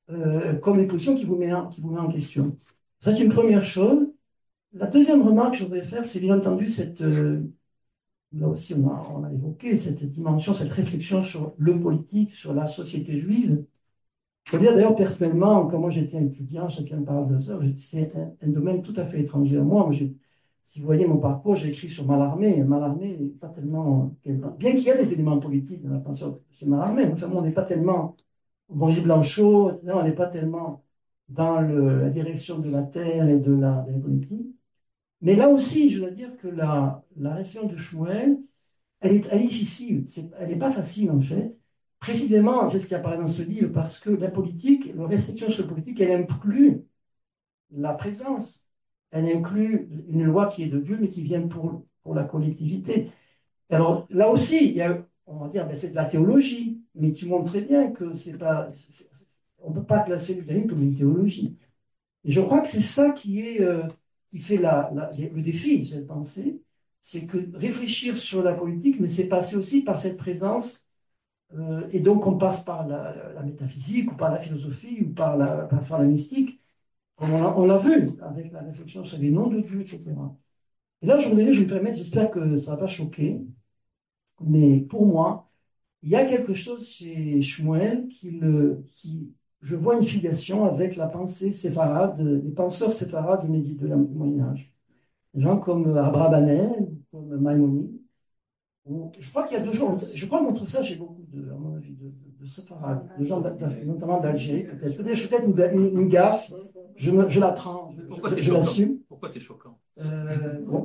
euh, comme une position qui vous met en, qui vous met en question. Ça, c'est une première chose. La deuxième remarque que je voudrais faire, c'est bien entendu cette, euh, là aussi on a, on a évoqué cette dimension, cette réflexion sur le politique, sur la société juive. Je veux dire d'ailleurs personnellement, quand moi j'étais étudiant, chacun parle de ça, c'est un, un domaine tout à fait étranger à moi. Moi j'ai, si vous voyez mon parcours, j'ai écrit sur Mallarmé. Mallarmé n'est pas tellement, bien qu'il y ait des éléments politiques dans la pensée chez Mallarmé, enfin on n'est pas tellement, bon, Gilles Blanchot, et cetera, on n'est pas tellement dans le, la direction de la terre et de la, de la politique. Mais là aussi, je dois dire que la, la réflexion de Shmuel, elle est, elle est difficile. C'est, elle n'est pas facile, en fait. Précisément, c'est ce qui apparaît dans ce livre, parce que la politique, la réflexion sur la politique, elle inclut la présence. Elle inclut une loi qui est de Dieu, mais qui vient pour, pour la collectivité. Alors, là aussi, il y a, on va dire, ben, c'est de la théologie, mais tu montres très bien que c'est pas, c'est, on ne peut pas classer le judaïsme comme une théologie. Et je crois que c'est ça qui est, euh, qui fait la, la, le défi, j'ai pensé, c'est que réfléchir sur la politique, mais c'est passer aussi par cette présence, euh, et donc on passe par la, la, la métaphysique, ou par la philosophie, ou par la, par la mystique, comme on l'a, on l'a vu avec la réflexion sur les noms de Dieu, et cetera. Et là, je voudrais, je me permets, j'espère que ça ne va pas choquer, mais pour moi, il y a quelque chose chez Shmuel qui, le, qui je vois une filiation avec la pensée séfarade, les penseurs séfarades du Moyen-Âge. Des gens comme Abrabanel, comme Maïmonide. Je crois qu'il y a deux gens, je crois qu'on trouve ça chez beaucoup de, à mon avis, de, de, de séfarades, de gens notamment d'Algérie, peut-être. Peut-être, peut-être une, une, une gaffe, je, me, je la prends, je, Pourquoi je, c'est je l'assume. Pourquoi c'est choquant euh, bon.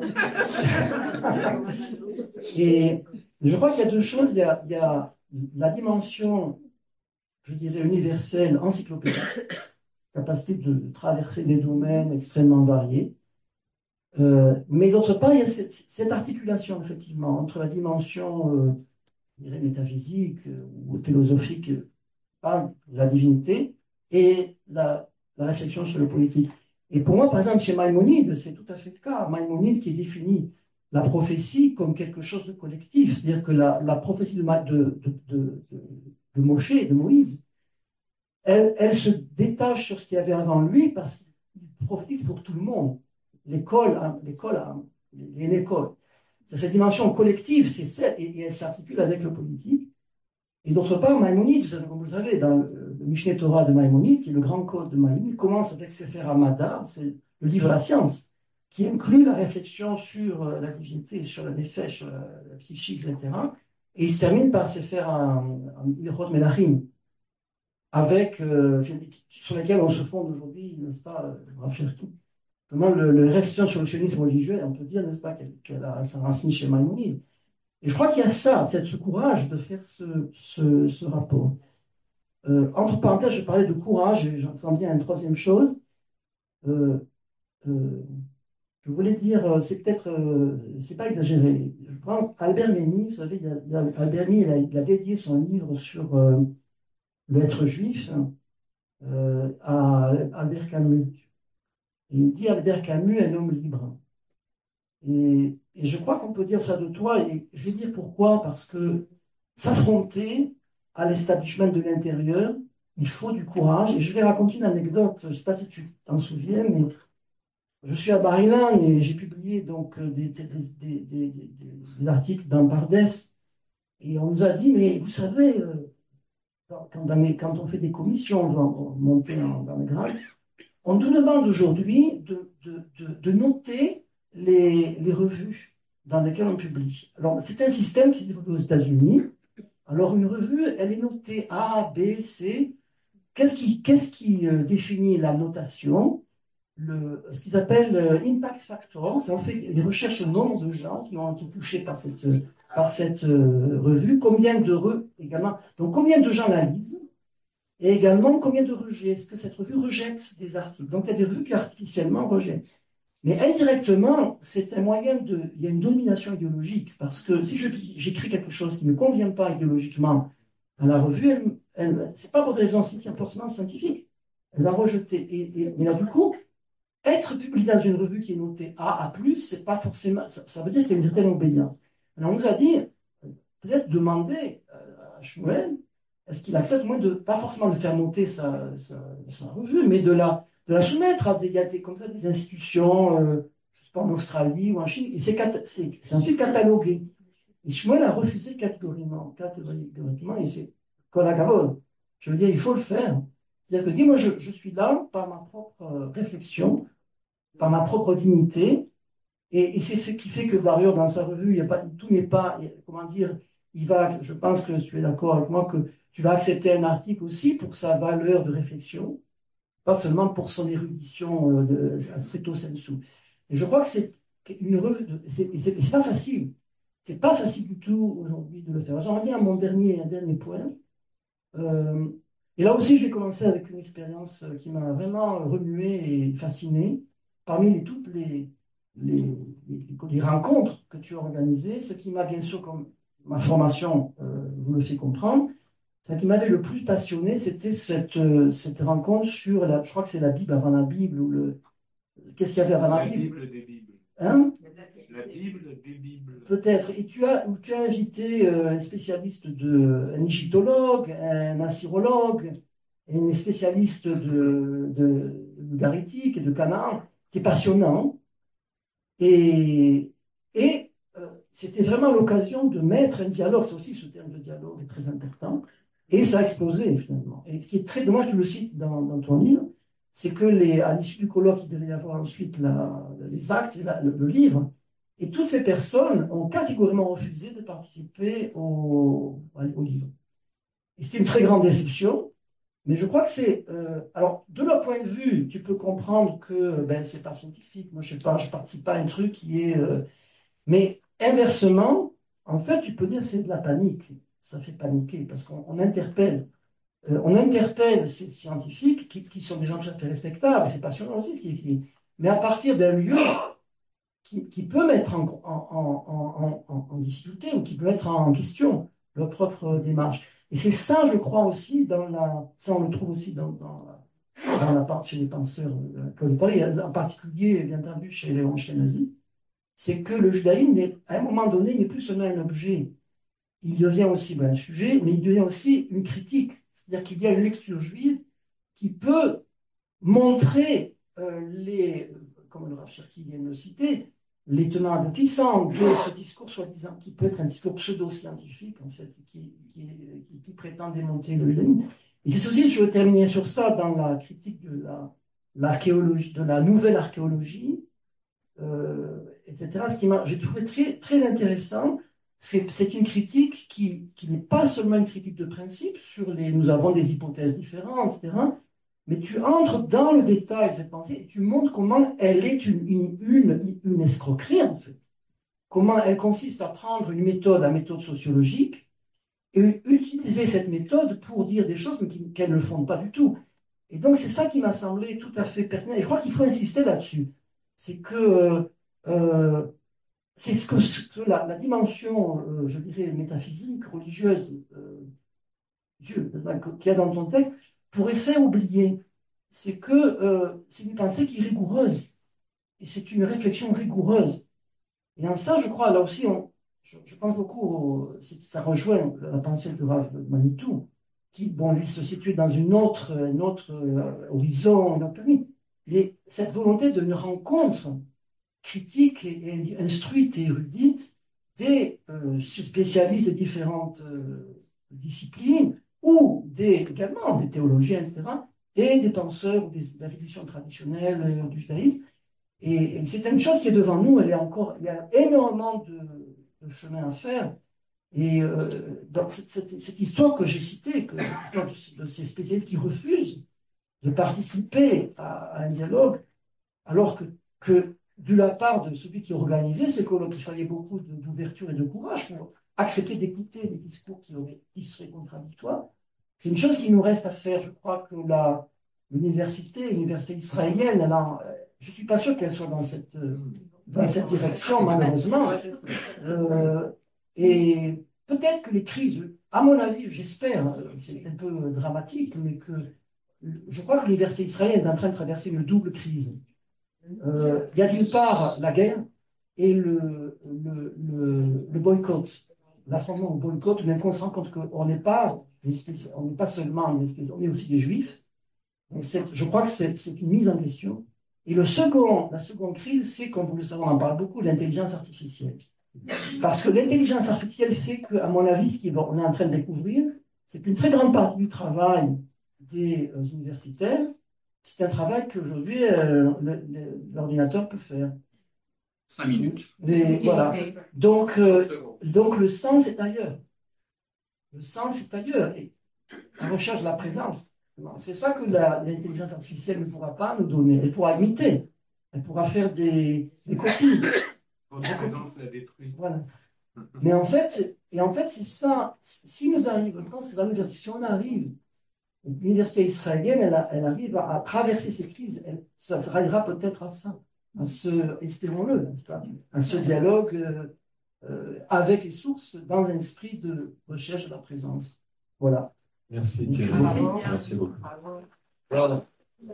Et je crois qu'il y a deux choses. Il y a, il y a la dimension, je dirais, universelle, encyclopédique, capacité de traverser des domaines extrêmement variés. Euh, mais d'autre part, il y a cette, cette articulation, effectivement, entre la dimension, euh, je dirais, métaphysique euh, ou philosophique, euh, de la divinité, et la, la réflexion sur le politique. Et pour moi, par exemple, chez Maïmonide, c'est tout à fait le cas. Maïmonide qui définit la prophétie comme quelque chose de collectif, c'est-à-dire que la, la prophétie de, de, de, de, de Moshe, de Moïse, elle, elle se détache sur ce qu'il y avait avant lui parce qu'il prophétise pour tout le monde. L'école, hein, l'école, hein, les, les écoles. C'est cette dimension collective, c'est celle, et, et elle s'articule avec le politique. Et d'autre part, Maïmonide, vous savez, comme vous le savez, dans le, le Mishneh Torah de Maïmonide, qui est le grand code de Maïmonide, commence avec Sefer Hamada, c'est le livre de la science, qui inclut la réflexion sur euh, la divinité, sur la défaite, sur la, la psychique, et cetera. Et il se termine par Sefer Ilchot Melachim, avec, euh, sur lesquels on se fonde aujourd'hui, n'est-ce pas, euh, comment le, le réflexion sur le sionisme religieux, on peut dire, n'est-ce pas, qu'elle, qu'elle a sa racine chez Maïmonide. Et je crois qu'il y a ça, c'est ce courage de faire ce, ce, ce rapport. Euh, entre parenthèses, je parlais de courage, et j'en sens bien une troisième chose. Euh, euh, je voulais dire, euh, c'est peut-être, euh, c'est pas exagéré. Je prends Albert Memmi, vous savez, il a, il a, Albert Memmi, il a, il a dédié son livre sur euh, l'être juif euh, à Albert Camus. Et il dit Albert Camus, un homme libre. Et, et je crois qu'on peut dire ça de toi, et je vais dire pourquoi, parce que s'affronter à l'establishment de l'intérieur, il faut du courage. Et je vais raconter une anecdote, je ne sais pas si tu t'en souviens, mais je suis à Bar-Ilan et j'ai publié donc des, des, des, des, des, des articles dans Pardes, et on nous a dit, mais vous savez, quand, dans les, quand on fait des commissions, on doit monter dans, dans les grades, on nous demande aujourd'hui de, de, de, de noter les, les revues dans lesquelles on publie. Alors, c'est un système qui s'est développé aux États-Unis. Alors, une revue, elle est notée A, B, C. Qu'est-ce qui, qu'est-ce qui euh, définit la notation? Le, ce qu'ils appellent euh, impact factor. C'est en fait des recherches sur le nombre de gens qui ont été touchés par cette, par cette euh, revue. Combien de re, également, donc combien de gens la lisent? Et également, combien de rejets? Est-ce que cette revue rejette des articles? Donc, il y a des revues qui artificiellement rejettent. Mais indirectement, c'est un moyen de... Il y a une domination idéologique, parce que si je, j'écris quelque chose qui ne convient pas idéologiquement à la revue, elle, elle, c'est pas pour des raisons forcément scientifiques. Elle va rejeter. Et, et, mais là, du coup, être publié dans une revue qui est notée A, A+, c'est pas forcément... Ça, ça veut dire qu'il y a une certaine obédience. Alors, on nous a dit, peut-être demander à Shmuel est-ce qu'il accepte, moins de, pas forcément de faire noter sa, sa, sa revue, mais de la, de la soumettre à des, il y a des, comme ça, des institutions, euh, je sais pas, en Australie ou en Chine, et c'est, c'est, c'est ensuite catalogué. Et Shmuel a refusé catégoriquement, catégoriquement, et c'est comme la cavole. Je veux dire, il faut le faire. C'est-à-dire que, dis moi, je, je suis là par ma propre euh, réflexion, par ma propre dignité, et, et c'est ce qui fait que d'ailleurs, dans sa revue, il y a pas, tout n'est pas, comment dire, il va, je pense que tu es d'accord avec moi, que tu vas accepter un article aussi pour sa valeur de réflexion, pas seulement pour son érudition euh, de, stricto sensu. Et je crois que c'est une revue, de, c'est, c'est, c'est pas facile. C'est pas facile du tout aujourd'hui de le faire. J'en reviens à mon dernier, un dernier point. Euh, et là aussi, j'ai commencé avec une expérience qui m'a vraiment remué et fasciné. Parmi les, toutes les, les, les, les rencontres que tu as organisées, ce qui m'a bien sûr, comme ma formation euh, vous le fait comprendre, ce qui m'avait le plus passionné, c'était cette, euh, cette rencontre sur, la, je crois que c'est la Bible avant la Bible, ou le, qu'est-ce qu'il y avait avant la, la Bible, Bible des Bibles. Hein? La Bible des Bibles. Peut-être. Et tu as, tu as invité euh, un spécialiste, de, un égyptologue, un assyrologue, un spécialiste de, de, de l'Aritique et de Canaan. C'est passionnant. Et, et euh, c'était vraiment l'occasion de mettre un dialogue. C'est aussi ce terme de dialogue est très important. Et ça a explosé finalement. Et ce qui est très dommage, tu le cites dans, dans ton livre, c'est que les, à l'issue du colloque, il devait y avoir ensuite la, les actes, la, le, le livre. Et toutes ces personnes ont catégoriquement refusé de participer au, au livre. Et c'est une très grande déception, mais je crois que c'est... Euh, alors, de leur point de vue, tu peux comprendre que ben, c'est pas scientifique. Moi, je sais pas, je participe pas à un truc qui est... Euh, mais inversement, en fait, tu peux dire que c'est de la panique. Ça fait paniquer parce qu'on on interpelle. Euh, on interpelle ces scientifiques qui, qui sont des gens tout à fait respectables. C'est passionnant aussi ce qui est écrit. Mais à partir d'un lieu qui, qui peut mettre en, en, en, en, en difficulté ou qui peut mettre en question leur propre démarche. Et c'est ça, je crois aussi, dans la, ça on le trouve aussi dans, dans, la, dans la part chez les penseurs de l'école de Paris, en particulier, bien entendu, chez Léon Chenazi, c'est que le judaïsme, à un moment donné, n'est plus seulement un objet. Il devient aussi ben, un sujet, mais il devient aussi une critique. C'est-à-dire qu'il y a une lecture juive qui peut montrer euh, les, comme le Rav Cherki vient de le citer, les tenants aboutissants de ce discours soi-disant qui peut être un discours pseudo-scientifique, en fait, qui, qui, qui, qui prétend démonter le judaïsme. Et c'est aussi, je veux terminer sur ça, dans la critique de la, l'archéologie, de la nouvelle archéologie, euh, et cetera. Ce qui m'a, j'ai trouvé très, très intéressant, c'est, c'est une critique qui, qui n'est pas seulement une critique de principe sur les, nous avons des hypothèses différentes, et cetera. Mais tu entres dans le détail de cette pensée et tu montres comment elle est une, une, une, une escroquerie, en fait. Comment elle consiste à prendre une méthode, la méthode sociologique, et utiliser cette méthode pour dire des choses qui, qu'elle ne font pas du tout. Et donc, c'est ça qui m'a semblé tout à fait pertinent. Et je crois qu'il faut insister là-dessus. C'est que euh, c'est ce que, ce que la, la dimension, euh, je dirais, métaphysique, religieuse, euh, Dieu, qu'il y a dans ton texte, pourrait faire oublier. C'est que euh, c'est une pensée qui est rigoureuse. Et c'est une réflexion rigoureuse. Et en ça, je crois, là aussi, on, je, je pense beaucoup, au, ça rejoint la pensée du Rav Manitou, qui, bon, lui, se situe dans une autre, un autre euh, horizon, un autre pays. Mais cette volonté de une rencontre critique et, et instruite et érudite des euh, spécialistes de différentes euh, disciplines, ou des, également des théologiens, et cetera, et des penseurs des, de la religion traditionnelle euh, du judaïsme. Et, et c'est une chose qui est devant nous, elle est encore, il y a énormément de, de chemin à faire. Et euh, dans cette, cette, cette histoire que j'ai citée, que, cette histoire de, de ces spécialistes qui refusent de participer à, à un dialogue, alors que, que de la part de celui qui organisait ces colloques, il fallait beaucoup de, d'ouverture et de courage pour accepter d'écouter des discours qui, auraient, qui seraient contradictoires. C'est une chose qui nous reste à faire. Je crois que la, l'université, l'université israélienne, elle a, je ne suis pas sûr qu'elle soit dans cette, dans cette direction, malheureusement. Euh, et peut-être que les crises, à mon avis, j'espère, c'est un peu dramatique, mais que je crois que l'université israélienne est en train de traverser une double crise. Euh, il y a d'une part la guerre et le, le, le, le boycott, l'affrontement au boycott, même qu'on se rend compte qu'on n'est pas des spéci- on n'est pas seulement des spéci- on est aussi des juifs. Donc, c'est- je crois que c'est c'est une mise en question. Et le second, la seconde crise, c'est, comme vous le savez, on en parle beaucoup, l'intelligence artificielle. Parce que l'intelligence artificielle fait que, à mon avis, ce qu'on est en train de découvrir, c'est qu'une très grande partie du travail des euh, universitaires, c'est un travail qu'aujourd'hui euh, le- le- l'ordinateur peut faire. Cinq minutes. Les- voilà. Donc, euh, donc le sens est ailleurs. Le sens est ailleurs. Et la recherche de la présence. C'est ça que la- l'intelligence artificielle ne pourra pas nous donner. Elle pourra imiter. Elle pourra faire des, des copies. Votre présence la détruit. Voilà. Mais en fait, et en fait, c'est ça. Si nous arrivons, je pense que dans l'université, si on arrive, l'université israélienne, elle, a- elle arrive à, à traverser ces crises, elle- ça se ralliera peut-être à ça, à ce, espérons-le, en tout cas, à ce dialogue euh, euh, avec les sources dans un esprit de recherche de la présence. Voilà. Merci Merci Thierry. beaucoup. Merci beaucoup. Alors,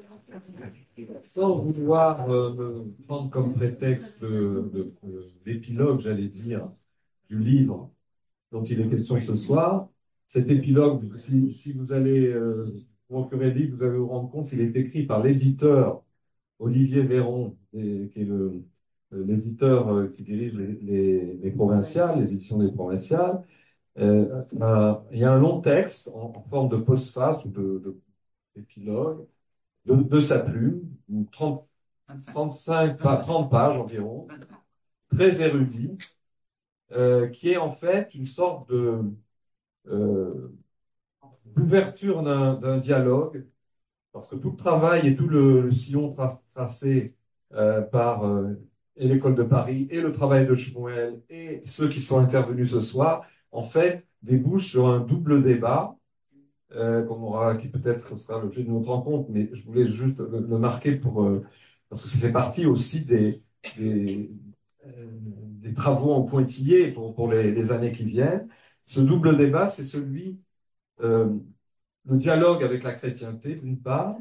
sans vouloir euh, me prendre comme prétexte le- le- le- l'épilogue, j'allais dire, du livre dont il est question ce soir, cet épilogue, si, si vous allez euh, vous procurer le livre, vous allez vous rendre compte qu'il est écrit par l'éditeur Olivier Véron, et- qui est le- euh, l'éditeur euh, qui dirige les, les- les provinciales, les éditions des provinciales. Euh, euh, il y a un long texte en, en forme de postface ou de, de épilogue de, de sa plume, une trente, trente-cinq, pas, trente pages environ, très érudit, euh, qui est en fait une sorte de euh, d'ouverture d'un d'un dialogue, parce que tout le travail et tout le, le sillon tra- tracé euh, par euh, et l'école de Paris et le travail de Shmuel et ceux qui sont intervenus ce soir, en fait, débouche sur un double débat euh, qu'on aura, qui peut-être sera l'objet de notre rencontre, mais je voulais juste le, le marquer pour euh, parce que ça fait partie aussi des des, euh, des travaux en pointillé pour, pour les, les années qui viennent. Ce double débat, c'est celui euh, le dialogue avec la chrétienté, d'une part,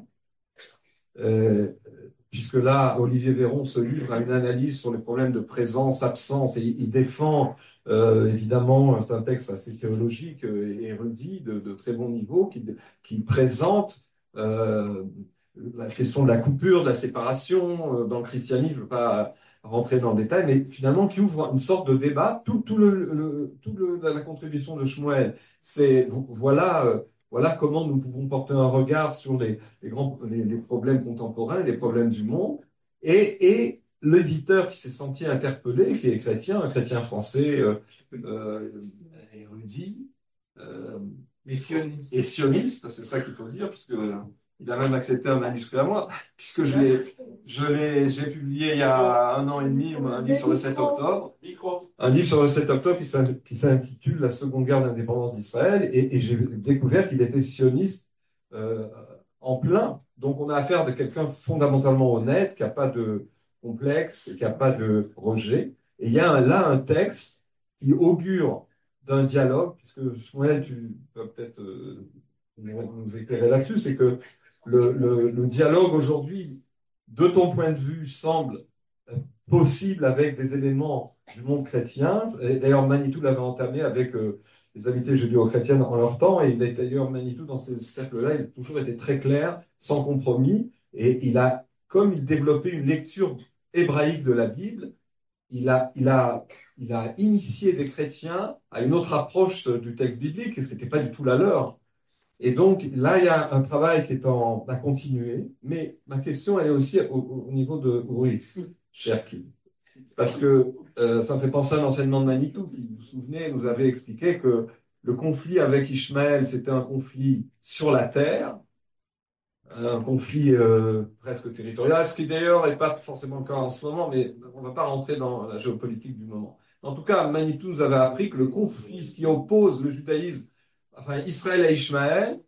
euh, puisque là, Olivier Véron se livre à une analyse sur les problèmes de présence, absence, et il défend, euh, évidemment, c'est un texte assez théologique et érudit, de, de très bon niveau, qui, qui présente euh, la question de la coupure, de la séparation euh, dans le christianisme. Je ne veux pas rentrer dans le détail, mais finalement qui ouvre une sorte de débat. Tout, tout le, le, tout le, la contribution de Shmuel, c'est voilà. Euh, Voilà comment nous pouvons porter un regard sur les, les grands les, les problèmes contemporains, les problèmes du monde. Et, et l'éditeur qui s'est senti interpellé, qui est chrétien, un chrétien français euh, euh, érudit, euh, Mais sioniste. et sioniste, c'est ça qu'il faut dire, puisque il a même accepté un manuscrit à moi, puisque je l'ai, je l'ai, j'ai publié il y a un an et demi un livre sur le sept octobre, un livre sur le sept octobre qui s'in- qui s'intitule La Seconde Guerre d'indépendance d'Israël, et, et j'ai découvert qu'il était sioniste euh, en plein. Donc on a affaire de quelqu'un fondamentalement honnête, qui n'a pas de complexe, qui n'a pas de rejet. Et il y a un- là un texte qui augure d'un dialogue, puisque Shmuel, tu vas peut-être euh, nous nous éclairer là-dessus, c'est que le, le, le dialogue aujourd'hui, de ton point de vue, semble euh, possible avec des éléments du monde chrétien. Et d'ailleurs, Manitou l'avait entamé avec euh, les amitiés judéo-chrétiennes en leur temps, et il est d'ailleurs, Manitou, dans ces cercles-là, il a toujours été très clair, sans compromis, et il a, comme il développait une lecture hébraïque de la Bible, il a, il a, il a initié des chrétiens à une autre approche du texte biblique, ce qui n'était pas du tout la leur. Et donc, là, il y a un travail qui est en, à continuer, mais ma question, elle est aussi au, au niveau de oui, cher Kim. Parce que euh, ça me fait penser à l'enseignement de Manitou, qui, vous vous souvenez, nous avait expliqué que le conflit avec Ishmaël, c'était un conflit sur la terre, un conflit euh, presque territorial, ce qui d'ailleurs n'est pas forcément le cas en ce moment, mais on ne va pas rentrer dans la géopolitique du moment. En tout cas, Manitou nous avait appris que le conflit, ce qui oppose le judaïsme, enfin Israël et Ishmaël,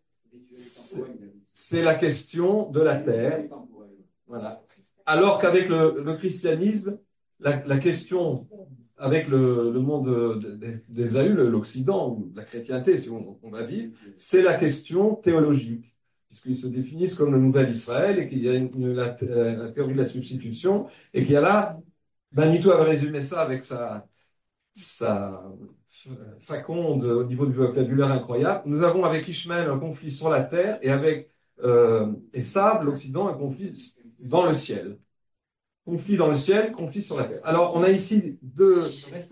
c'est la question de la terre. Voilà. Alors qu'avec le, le christianisme, la, la question avec le, le monde des, des A U, l'Occident, ou la chrétienté, si on, on va vivre, c'est la question théologique, puisqu'ils se définissent comme le nouvel Israël et qu'il y a une, une, la, la théorie de la substitution, et qu'il y a là, Manitou avait résumé ça avec sa, sa faconde au niveau du vocabulaire incroyable. Nous avons avec Ishmaël un conflit sur la terre et avec euh, Esav, l'Occident, un conflit dans le ciel. Conflit dans le ciel, conflit sur la terre. Alors, on a ici deux.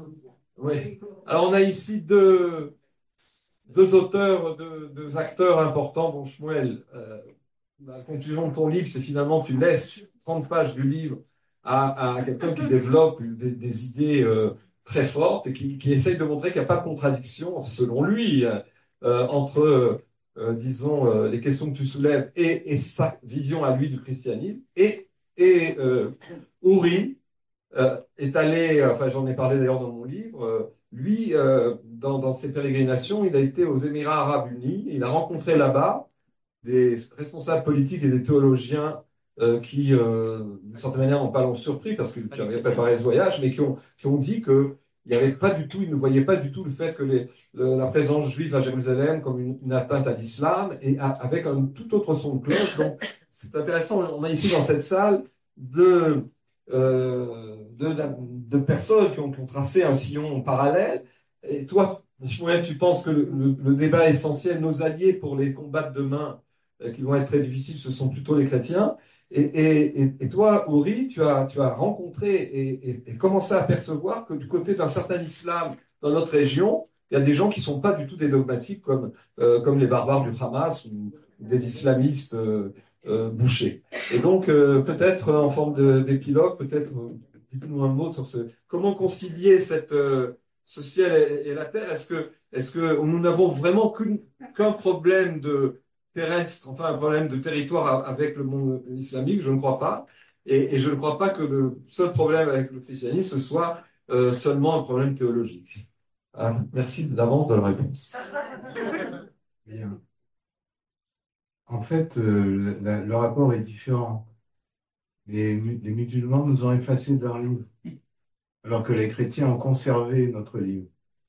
Oui. Alors, on a ici deux, deux auteurs, deux, deux acteurs importants. Bon, Shmuel, euh, la conclusion de ton livre, c'est finalement tu laisses trente pages du livre à, à quelqu'un qui développe des, des idées euh, très fortes et qui, qui essaye de montrer qu'il n'y a pas de contradiction, selon lui, euh, entre, euh, disons, euh, les questions que tu soulèves et, et sa vision à lui du christianisme. Et, et euh, Uri euh, est allé, enfin j'en ai parlé d'ailleurs dans mon livre, euh, lui, euh, dans, dans ses pérégrinations, il a été aux Émirats arabes unis, il a rencontré là-bas des responsables politiques et des théologiens euh, qui, euh, d'une certaine manière, n'ont pas l'ont surpris parce qu'ils avaient préparé ce voyage, mais qui ont, qui ont dit que il n'y avait pas du tout, ils ne voyaient pas du tout le fait que les, le, la présence juive à Jérusalem comme une, une atteinte à l'islam et à, avec un tout autre son de cloche. Donc, c'est intéressant. On a ici dans cette salle de, euh, de, de personnes qui ont, qui ont tracé un sillon parallèle. Et toi, Shmuel, tu penses que le, le, le débat essentiel, nos alliés pour les combats de demain, euh, qui vont être très difficiles, ce sont plutôt les chrétiens. Et, et, et, et toi, Uri, tu as, tu as rencontré et, et, et commencé à percevoir que du côté d'un certain islam dans notre région, il y a des gens qui ne sont pas du tout des dogmatiques comme, euh, comme les barbares du Hamas ou, ou des islamistes euh, euh, bouchés. Et donc, euh, peut-être en forme de, d'épilogue, peut-être, euh, dites-nous un mot sur ce, comment concilier cette, euh, ce ciel et, et la terre. Est-ce que, est-ce que nous n'avons vraiment qu'une, qu'un problème de terrestre, enfin un problème de territoire avec le monde islamique? Je ne crois pas. Et, et je ne crois pas que le seul problème avec le christianisme, ce soit euh, seulement un problème théologique. Ah, merci d'avance de la réponse. Bien. En fait, euh, le, le rapport est différent. Les, les musulmans nous ont effacé de leur livre, alors que les chrétiens ont conservé notre livre.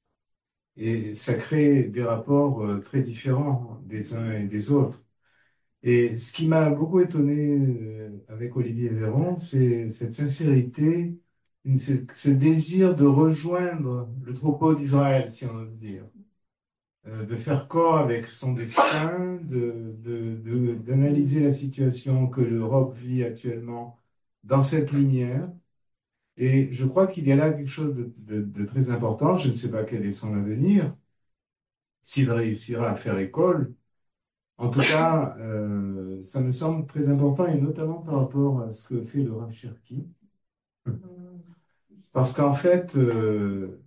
Et ça crée des rapports euh, très différents des uns et des autres. Et ce qui m'a beaucoup étonné euh, avec Olivier Véran, c'est cette sincérité, une- ce, ce désir de rejoindre le troupeau d'Israël, si on ose dire, Euh, de faire corps avec son destin, de, de, de- d'analyser la situation que l'Europe vit actuellement dans cette lumière. Et je crois qu'il y a là quelque chose de, de- de très important. Je ne sais pas quel est son avenir, s'il réussira à faire école. En tout cas, euh, ça me semble très important, et notamment par rapport à ce que fait le Rav Cherki. Parce qu'en fait, euh,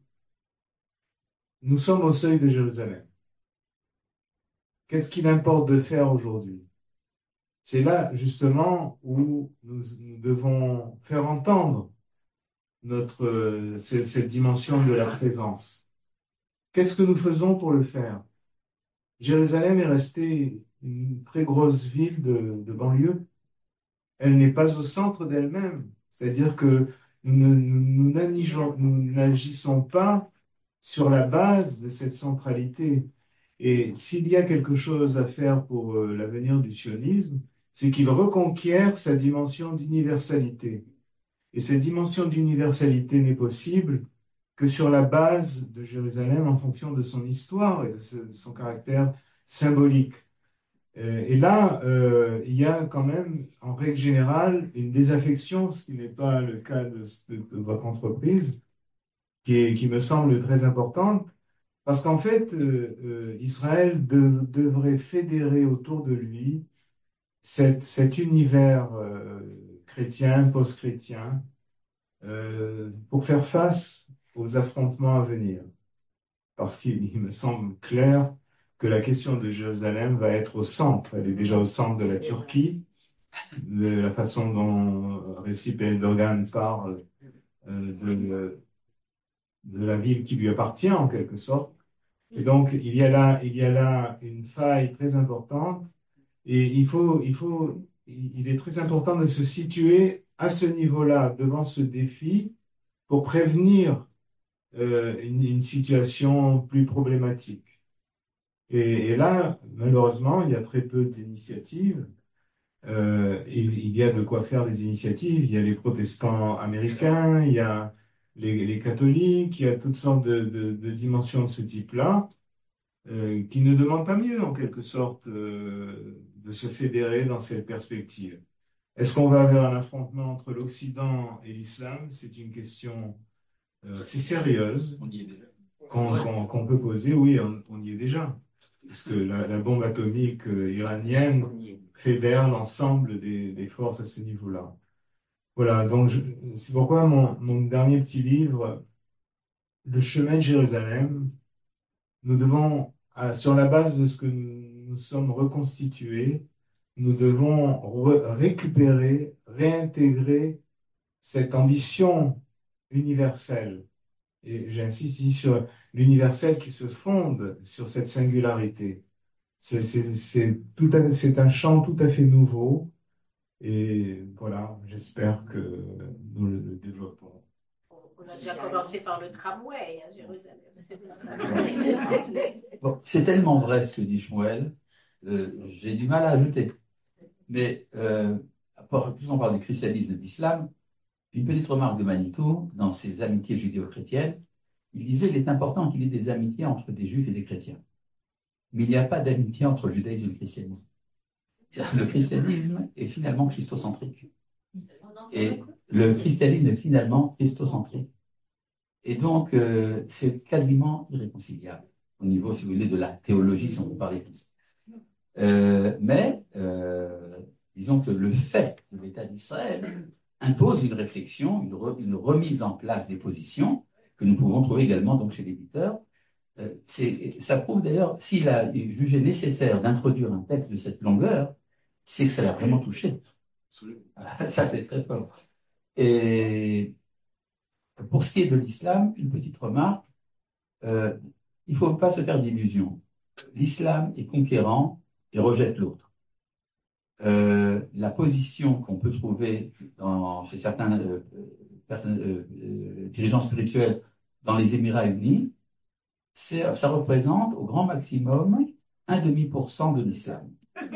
nous sommes au seuil de Jérusalem. Qu'est-ce qu'il importe de faire aujourd'hui? C'est là, justement, où nous, nous devons faire entendre notre, euh, cette, cette dimension de la présence. Qu'est-ce que nous faisons pour le faire? Jérusalem est restée une très grosse ville de, de banlieue. Elle n'est pas au centre d'elle-même. C'est-à-dire que nous ne- nous- nous n'agisons nous n'agissons pas sur la base de cette centralité. Et s'il y a quelque chose à faire pour euh, l'avenir du sionisme, c'est qu'il reconquiert sa dimension d'universalité. Et cette dimension d'universalité n'est possible que sur la base de Jérusalem en fonction de son histoire et de, ce- de son caractère symbolique. Euh, Et là, euh, il y a quand même, en règle générale, une désaffection, ce qui n'est pas le cas de, de- de votre entreprise, qui est- qui me semble très importante, parce qu'en fait, euh, euh, Israël de- devrait fédérer autour de lui cette- cet univers euh, chrétien, post-chrétien, euh, pour faire face aux affrontements à venir. Parce qu'il il me semble clair que la question de Jérusalem va être au centre. Elle est déjà au centre de la Turquie, de la façon dont Recep Erdogan parle euh, de, de la ville qui lui appartient en quelque sorte. Et donc, il y a là, il y a là une faille très importante et il faut, il faut, il est très important de se situer à ce niveau-là, devant ce défi, pour prévenir euh, une, une situation plus problématique. Et, et là, malheureusement, il y a très peu d'initiatives. Euh, il, il y a de quoi faire des initiatives. Il y a les protestants américains, il y a les, les catholiques, il y a toutes sortes de, de, de dimensions de ce type-là, euh, qui ne demandent pas mieux, en quelque sorte, euh, de se fédérer dans cette perspective. Est-ce qu'on va vers un affrontement entre l'Occident et l'islam? C'est une question euh, assez sérieuse On y est déjà. qu'on qu'on, qu'on peut poser. Oui, on, on y est déjà. Parce que la, la bombe atomique euh, iranienne fédère l'ensemble des, des forces à ce niveau-là. Voilà, donc je- c'est pourquoi mon, mon dernier petit livre, Le chemin de Jérusalem, nous devons, à- sur la base de ce que nous, nous sommes reconstitués, nous devons re- récupérer, réintégrer cette ambition universelle. Et j'insiste ici sur l'universel qui se fonde sur cette singularité. C'est c'est- c'est tout à- c'est un champ tout à fait nouveau. Et voilà, j'espère que nous le développons. On a déjà commencé par le tramway à Jérusalem. C'est Bon, c'est tellement vrai ce que dit Shmuel, euh, j'ai du mal à ajouter. Mais euh, plus on parle du christianisme et de l'islam, une petite remarque de Manitou, dans ses amitiés judéo-chrétiennes, il disait qu'il est important qu'il y ait des amitiés entre des juifs et des chrétiens. Mais il n'y a pas d'amitié entre le judaïsme et le christianisme. C'est-à-dire, le christianisme est finalement christocentrique. Et le christianisme est finalement christocentrique. Et donc, euh, c'est quasiment irréconciliable au niveau, si vous voulez, de la théologie, si on peut parler de ça. Euh, mais, euh, disons que le fait de l'État d'Israël impose une réflexion, une, re, une, remise en place des positions que nous pouvons trouver également donc chez l'éditeur. Euh, ça prouve d'ailleurs, s'il a jugé nécessaire d'introduire un texte de cette longueur, c'est que ça l'a vraiment touché. Ça, c'est très fort. Et pour ce qui est de l'islam, une petite remarque, euh, il ne faut pas se faire d'illusions. L'islam est conquérant et rejette l'autre. Euh, la position qu'on peut trouver dans, chez certains euh, personnes, euh, euh, dirigeants spirituels dans les Émirats unis, ça représente au grand maximum un demi pour cent de l'islam.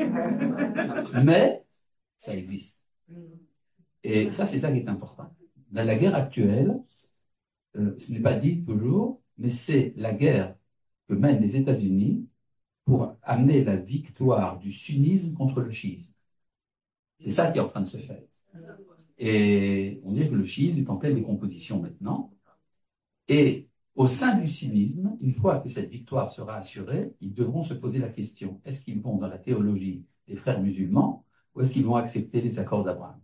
Mais ça existe. Et ça, c'est ça qui est important. Dans la guerre actuelle, euh, ce n'est pas dit toujours, mais c'est la guerre que mènent les États-Unis pour amener la victoire du sunnisme contre le chiisme. C'est ça qui est en train de se faire. Et on dit que le chiisme est en pleine décomposition maintenant. Et au sein du sunnisme, une fois que cette victoire sera assurée, ils devront se poser la question, est-ce qu'ils vont dans la théologie des frères musulmans ou est-ce qu'ils vont accepter les accords d'Abraham?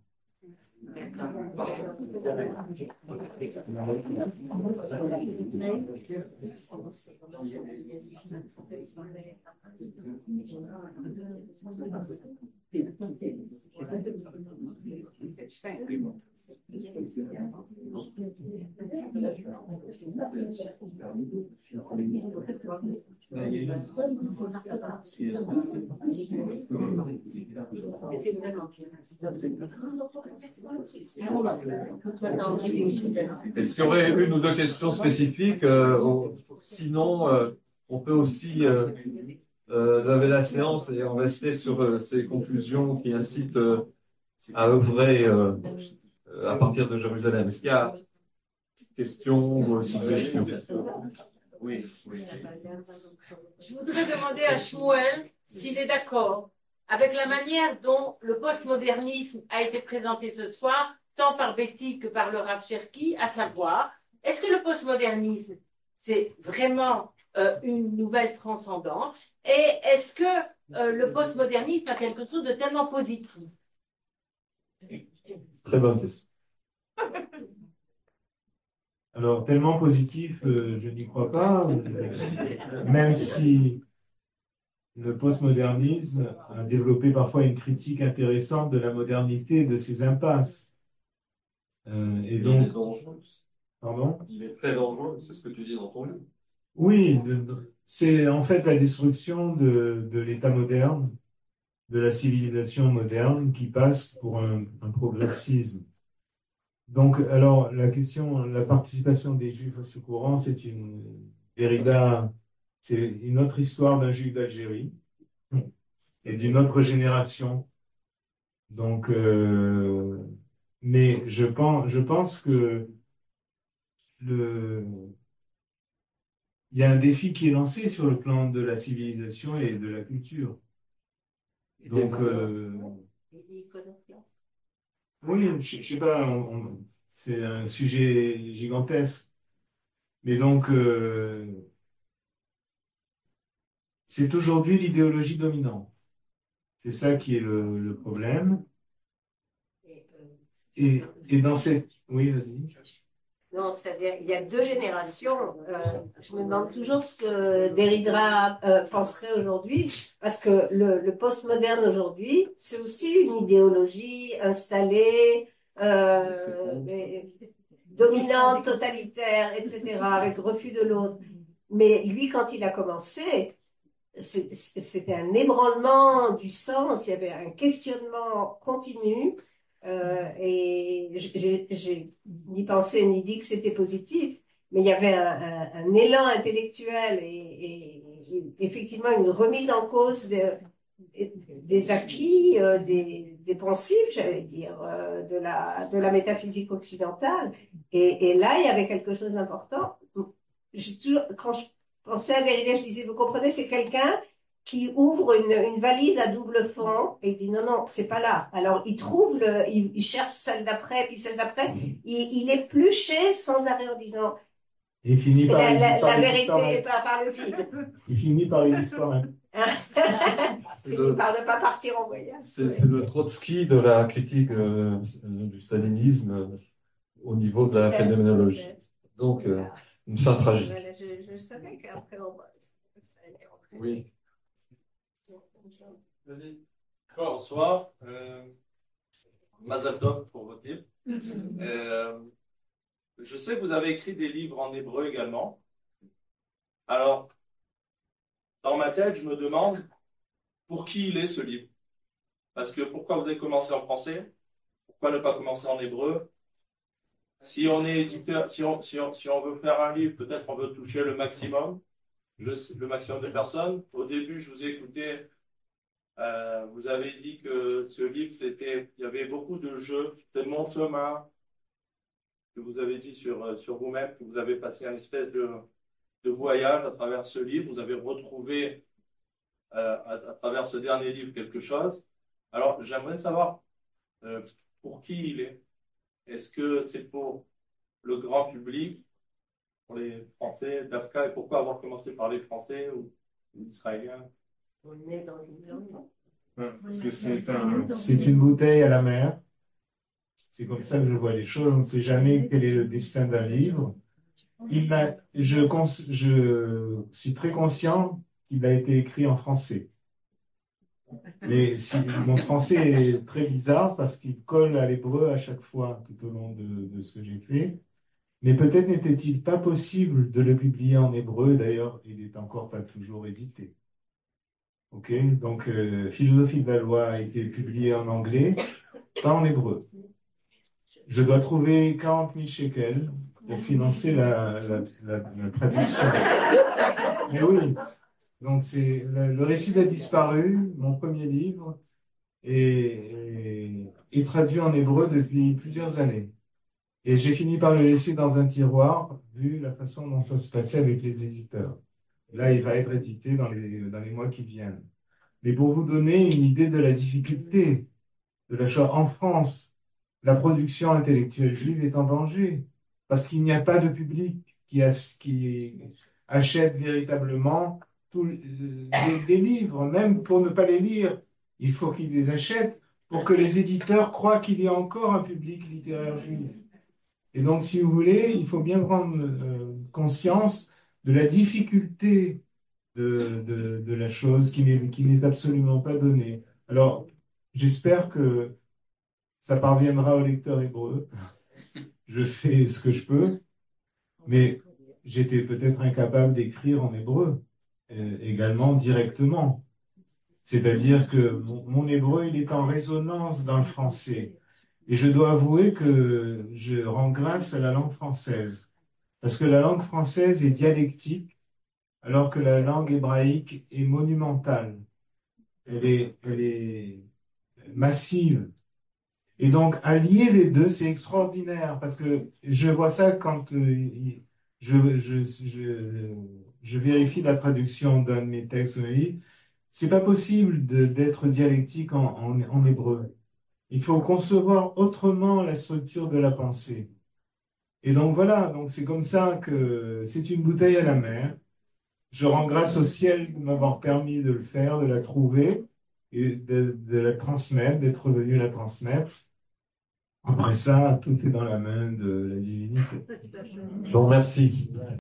Est-ce qu'il y aurait une ou deux questions spécifiques? euh, Sinon, euh, on peut aussi euh, euh, lever la séance et en rester sur euh, ces conclusions qui incitent euh, à œuvrer euh, à partir de Jérusalem. Est-ce qu'il y a questions ou suggestions? Oui, oui. Je voudrais demander à Shmuel s'il est d'accord avec la manière dont le postmodernisme a été présenté ce soir, tant par Betty que par le Rav Cherki, à savoir, est-ce que le postmodernisme, c'est vraiment euh, une nouvelle transcendance, et est-ce que euh, le postmodernisme a quelque chose de tellement positif? Très bonne question. Alors, tellement positif, euh, je n'y crois pas, euh, même si le postmodernisme a développé parfois une critique intéressante de la modernité et de ses impasses. Euh, et donc, il est dangereux. Pardon? Il est très dangereux, c'est ce que tu dis dans ton livre. Oui, c'est en fait la destruction de, de l'État moderne, de la civilisation moderne qui passe pour un, un progressisme. Donc, alors, la question, la participation des Juifs au Secourant, c'est une Derrida, c'est une autre histoire d'un Juif d'Algérie et d'une autre génération. Donc, euh, mais je pense, je pense que le, il y a un défi qui est lancé sur le plan de la civilisation et de la culture. Donc, euh, oui, je, je sais pas, on- on- c'est un sujet gigantesque. Mais donc, euh, c'est aujourd'hui l'idéologie dominante. C'est ça qui est le, le problème. Et, et dans cette... Oui, vas-y. Non, c'est-à-dire, il y a deux générations. Euh, je me demande toujours ce que Derrida euh, penserait aujourd'hui, parce que le, le postmoderne aujourd'hui, c'est aussi une idéologie installée, euh, mais- dominante, totalitaire, et cetera, avec refus de l'autre. Mais lui, quand il a commencé, c'est- c'était un ébranlement du sens, il y avait un questionnement continu. Euh, et j'ai j'ai ni pensé ni dit que c'était positif, mais il y avait un, un- un élan intellectuel et, et- et effectivement une remise en cause de- des acquis, euh, des, des poncifs, j'allais dire, euh, de la, de la métaphysique occidentale. Et, et là, il y avait quelque chose d'important. J'ai toujours, quand je pensais à Derrida, je disais, vous comprenez, c'est quelqu'un qui ouvre une, une valise à double fond et il dit non, non, c'est pas là. Alors il trouve, le, il, il cherche celle d'après, puis celle d'après. Il, il épluchait sans arrêt en disant Il finit par, la, y- la, par la y vérité disparaître. par, par le vide. Il finit par y disparaître. C'est le, Par ne pas partir en voyage. c'est, c'est le Trotsky de la critique euh, du stalinisme euh, au niveau de la Peut-être, phénoménologie. peut-être. Donc, euh, une fin tragique. Voilà, je, je savais qu'après on va. Ça allait rentrer. Oui. Vas-y. Bonsoir. Euh, Mazal Tov pour votre livre. Euh, je sais que vous avez écrit des livres en hébreu également. Alors, dans ma tête, je me demande pour qui il est ce livre. Parce que pourquoi vous avez commencé en français? Pourquoi ne pas commencer en hébreu? Si on est éditeur, si on, si on, si on veut faire un livre, peut-être on veut toucher le maximum, le, le maximum de personnes. Au début, je vous ai écouté. Euh, vous avez dit que ce livre, c'était, il y avait beaucoup de jeux, c'était mon chemin, que vous avez dit sur, sur vous-même, que vous avez passé un espèce de, de voyage à travers ce livre, vous avez retrouvé euh, à, à travers ce dernier livre quelque chose. Alors, j'aimerais savoir euh, pour qui il est. Est-ce que c'est pour le grand public, pour les Français d'Afka, et pourquoi avoir commencé par les Français ou les Israéliens? On est dans une langue. Ouais, parce que c'est un, c'est une bouteille à la mer. C'est comme ça que je vois les choses. On ne sait jamais quel est le destin d'un livre. Il a, je, cons, je suis très conscient qu'il a été écrit en français. Mais si, mon français est très bizarre parce qu'il colle à l'hébreu à chaque fois tout au long de, de ce que j'ai fait. Mais peut-être n'était-il pas possible de le publier en hébreu. D'ailleurs, il n'est encore pas toujours édité. Ok, donc euh, Philosophie de la loi a été publié en anglais, pas en hébreu. Je dois trouver quarante mille shekels pour financer la, la, la, la traduction. Mais oui, donc c'est le, le récit a disparu, mon premier livre, est, est, est traduit en hébreu depuis plusieurs années. Et j'ai fini par le laisser dans un tiroir, vu la façon dont ça se passait avec les éditeurs. Là, il va être édité dans les, dans les mois qui viennent. Mais pour vous donner une idée de la difficulté de la chose, en France, la production intellectuelle juive est en danger parce qu'il n'y a pas de public qui, a, qui achète véritablement tous les, les livres, même pour ne pas les lire. Il faut qu'ils les achètent pour que les éditeurs croient qu'il y a encore un public littéraire juif. Et donc, si vous voulez, il faut bien prendre euh, conscience de la difficulté de, de, de la chose qui n'est, qui n'est absolument pas donnée. Alors, j'espère que ça parviendra au lecteur hébreu. Je fais ce que je peux, mais j'étais peut-être incapable d'écrire en hébreu euh, également directement. C'est-à-dire que mon, mon hébreu, il est en résonance dans le français. Et je dois avouer que je rends grâce à la langue française. Parce que la langue française est dialectique, alors que la langue hébraïque est monumentale. Elle est, elle est massive. Et donc, allier les deux, c'est extraordinaire parce que je vois ça quand euh, je, je, je, je vérifie la traduction d'un de mes textes. C'est pas possible de- d'être dialectique en, en, en hébreu. Il faut concevoir autrement la structure de la pensée. Et donc voilà, donc c'est comme ça que c'est une bouteille à la mer. Je rends grâce au ciel de m'avoir permis de le faire, de la trouver et de, de la transmettre, d'être venu la transmettre. Après ça, tout est dans la main de la divinité. Je vous remercie.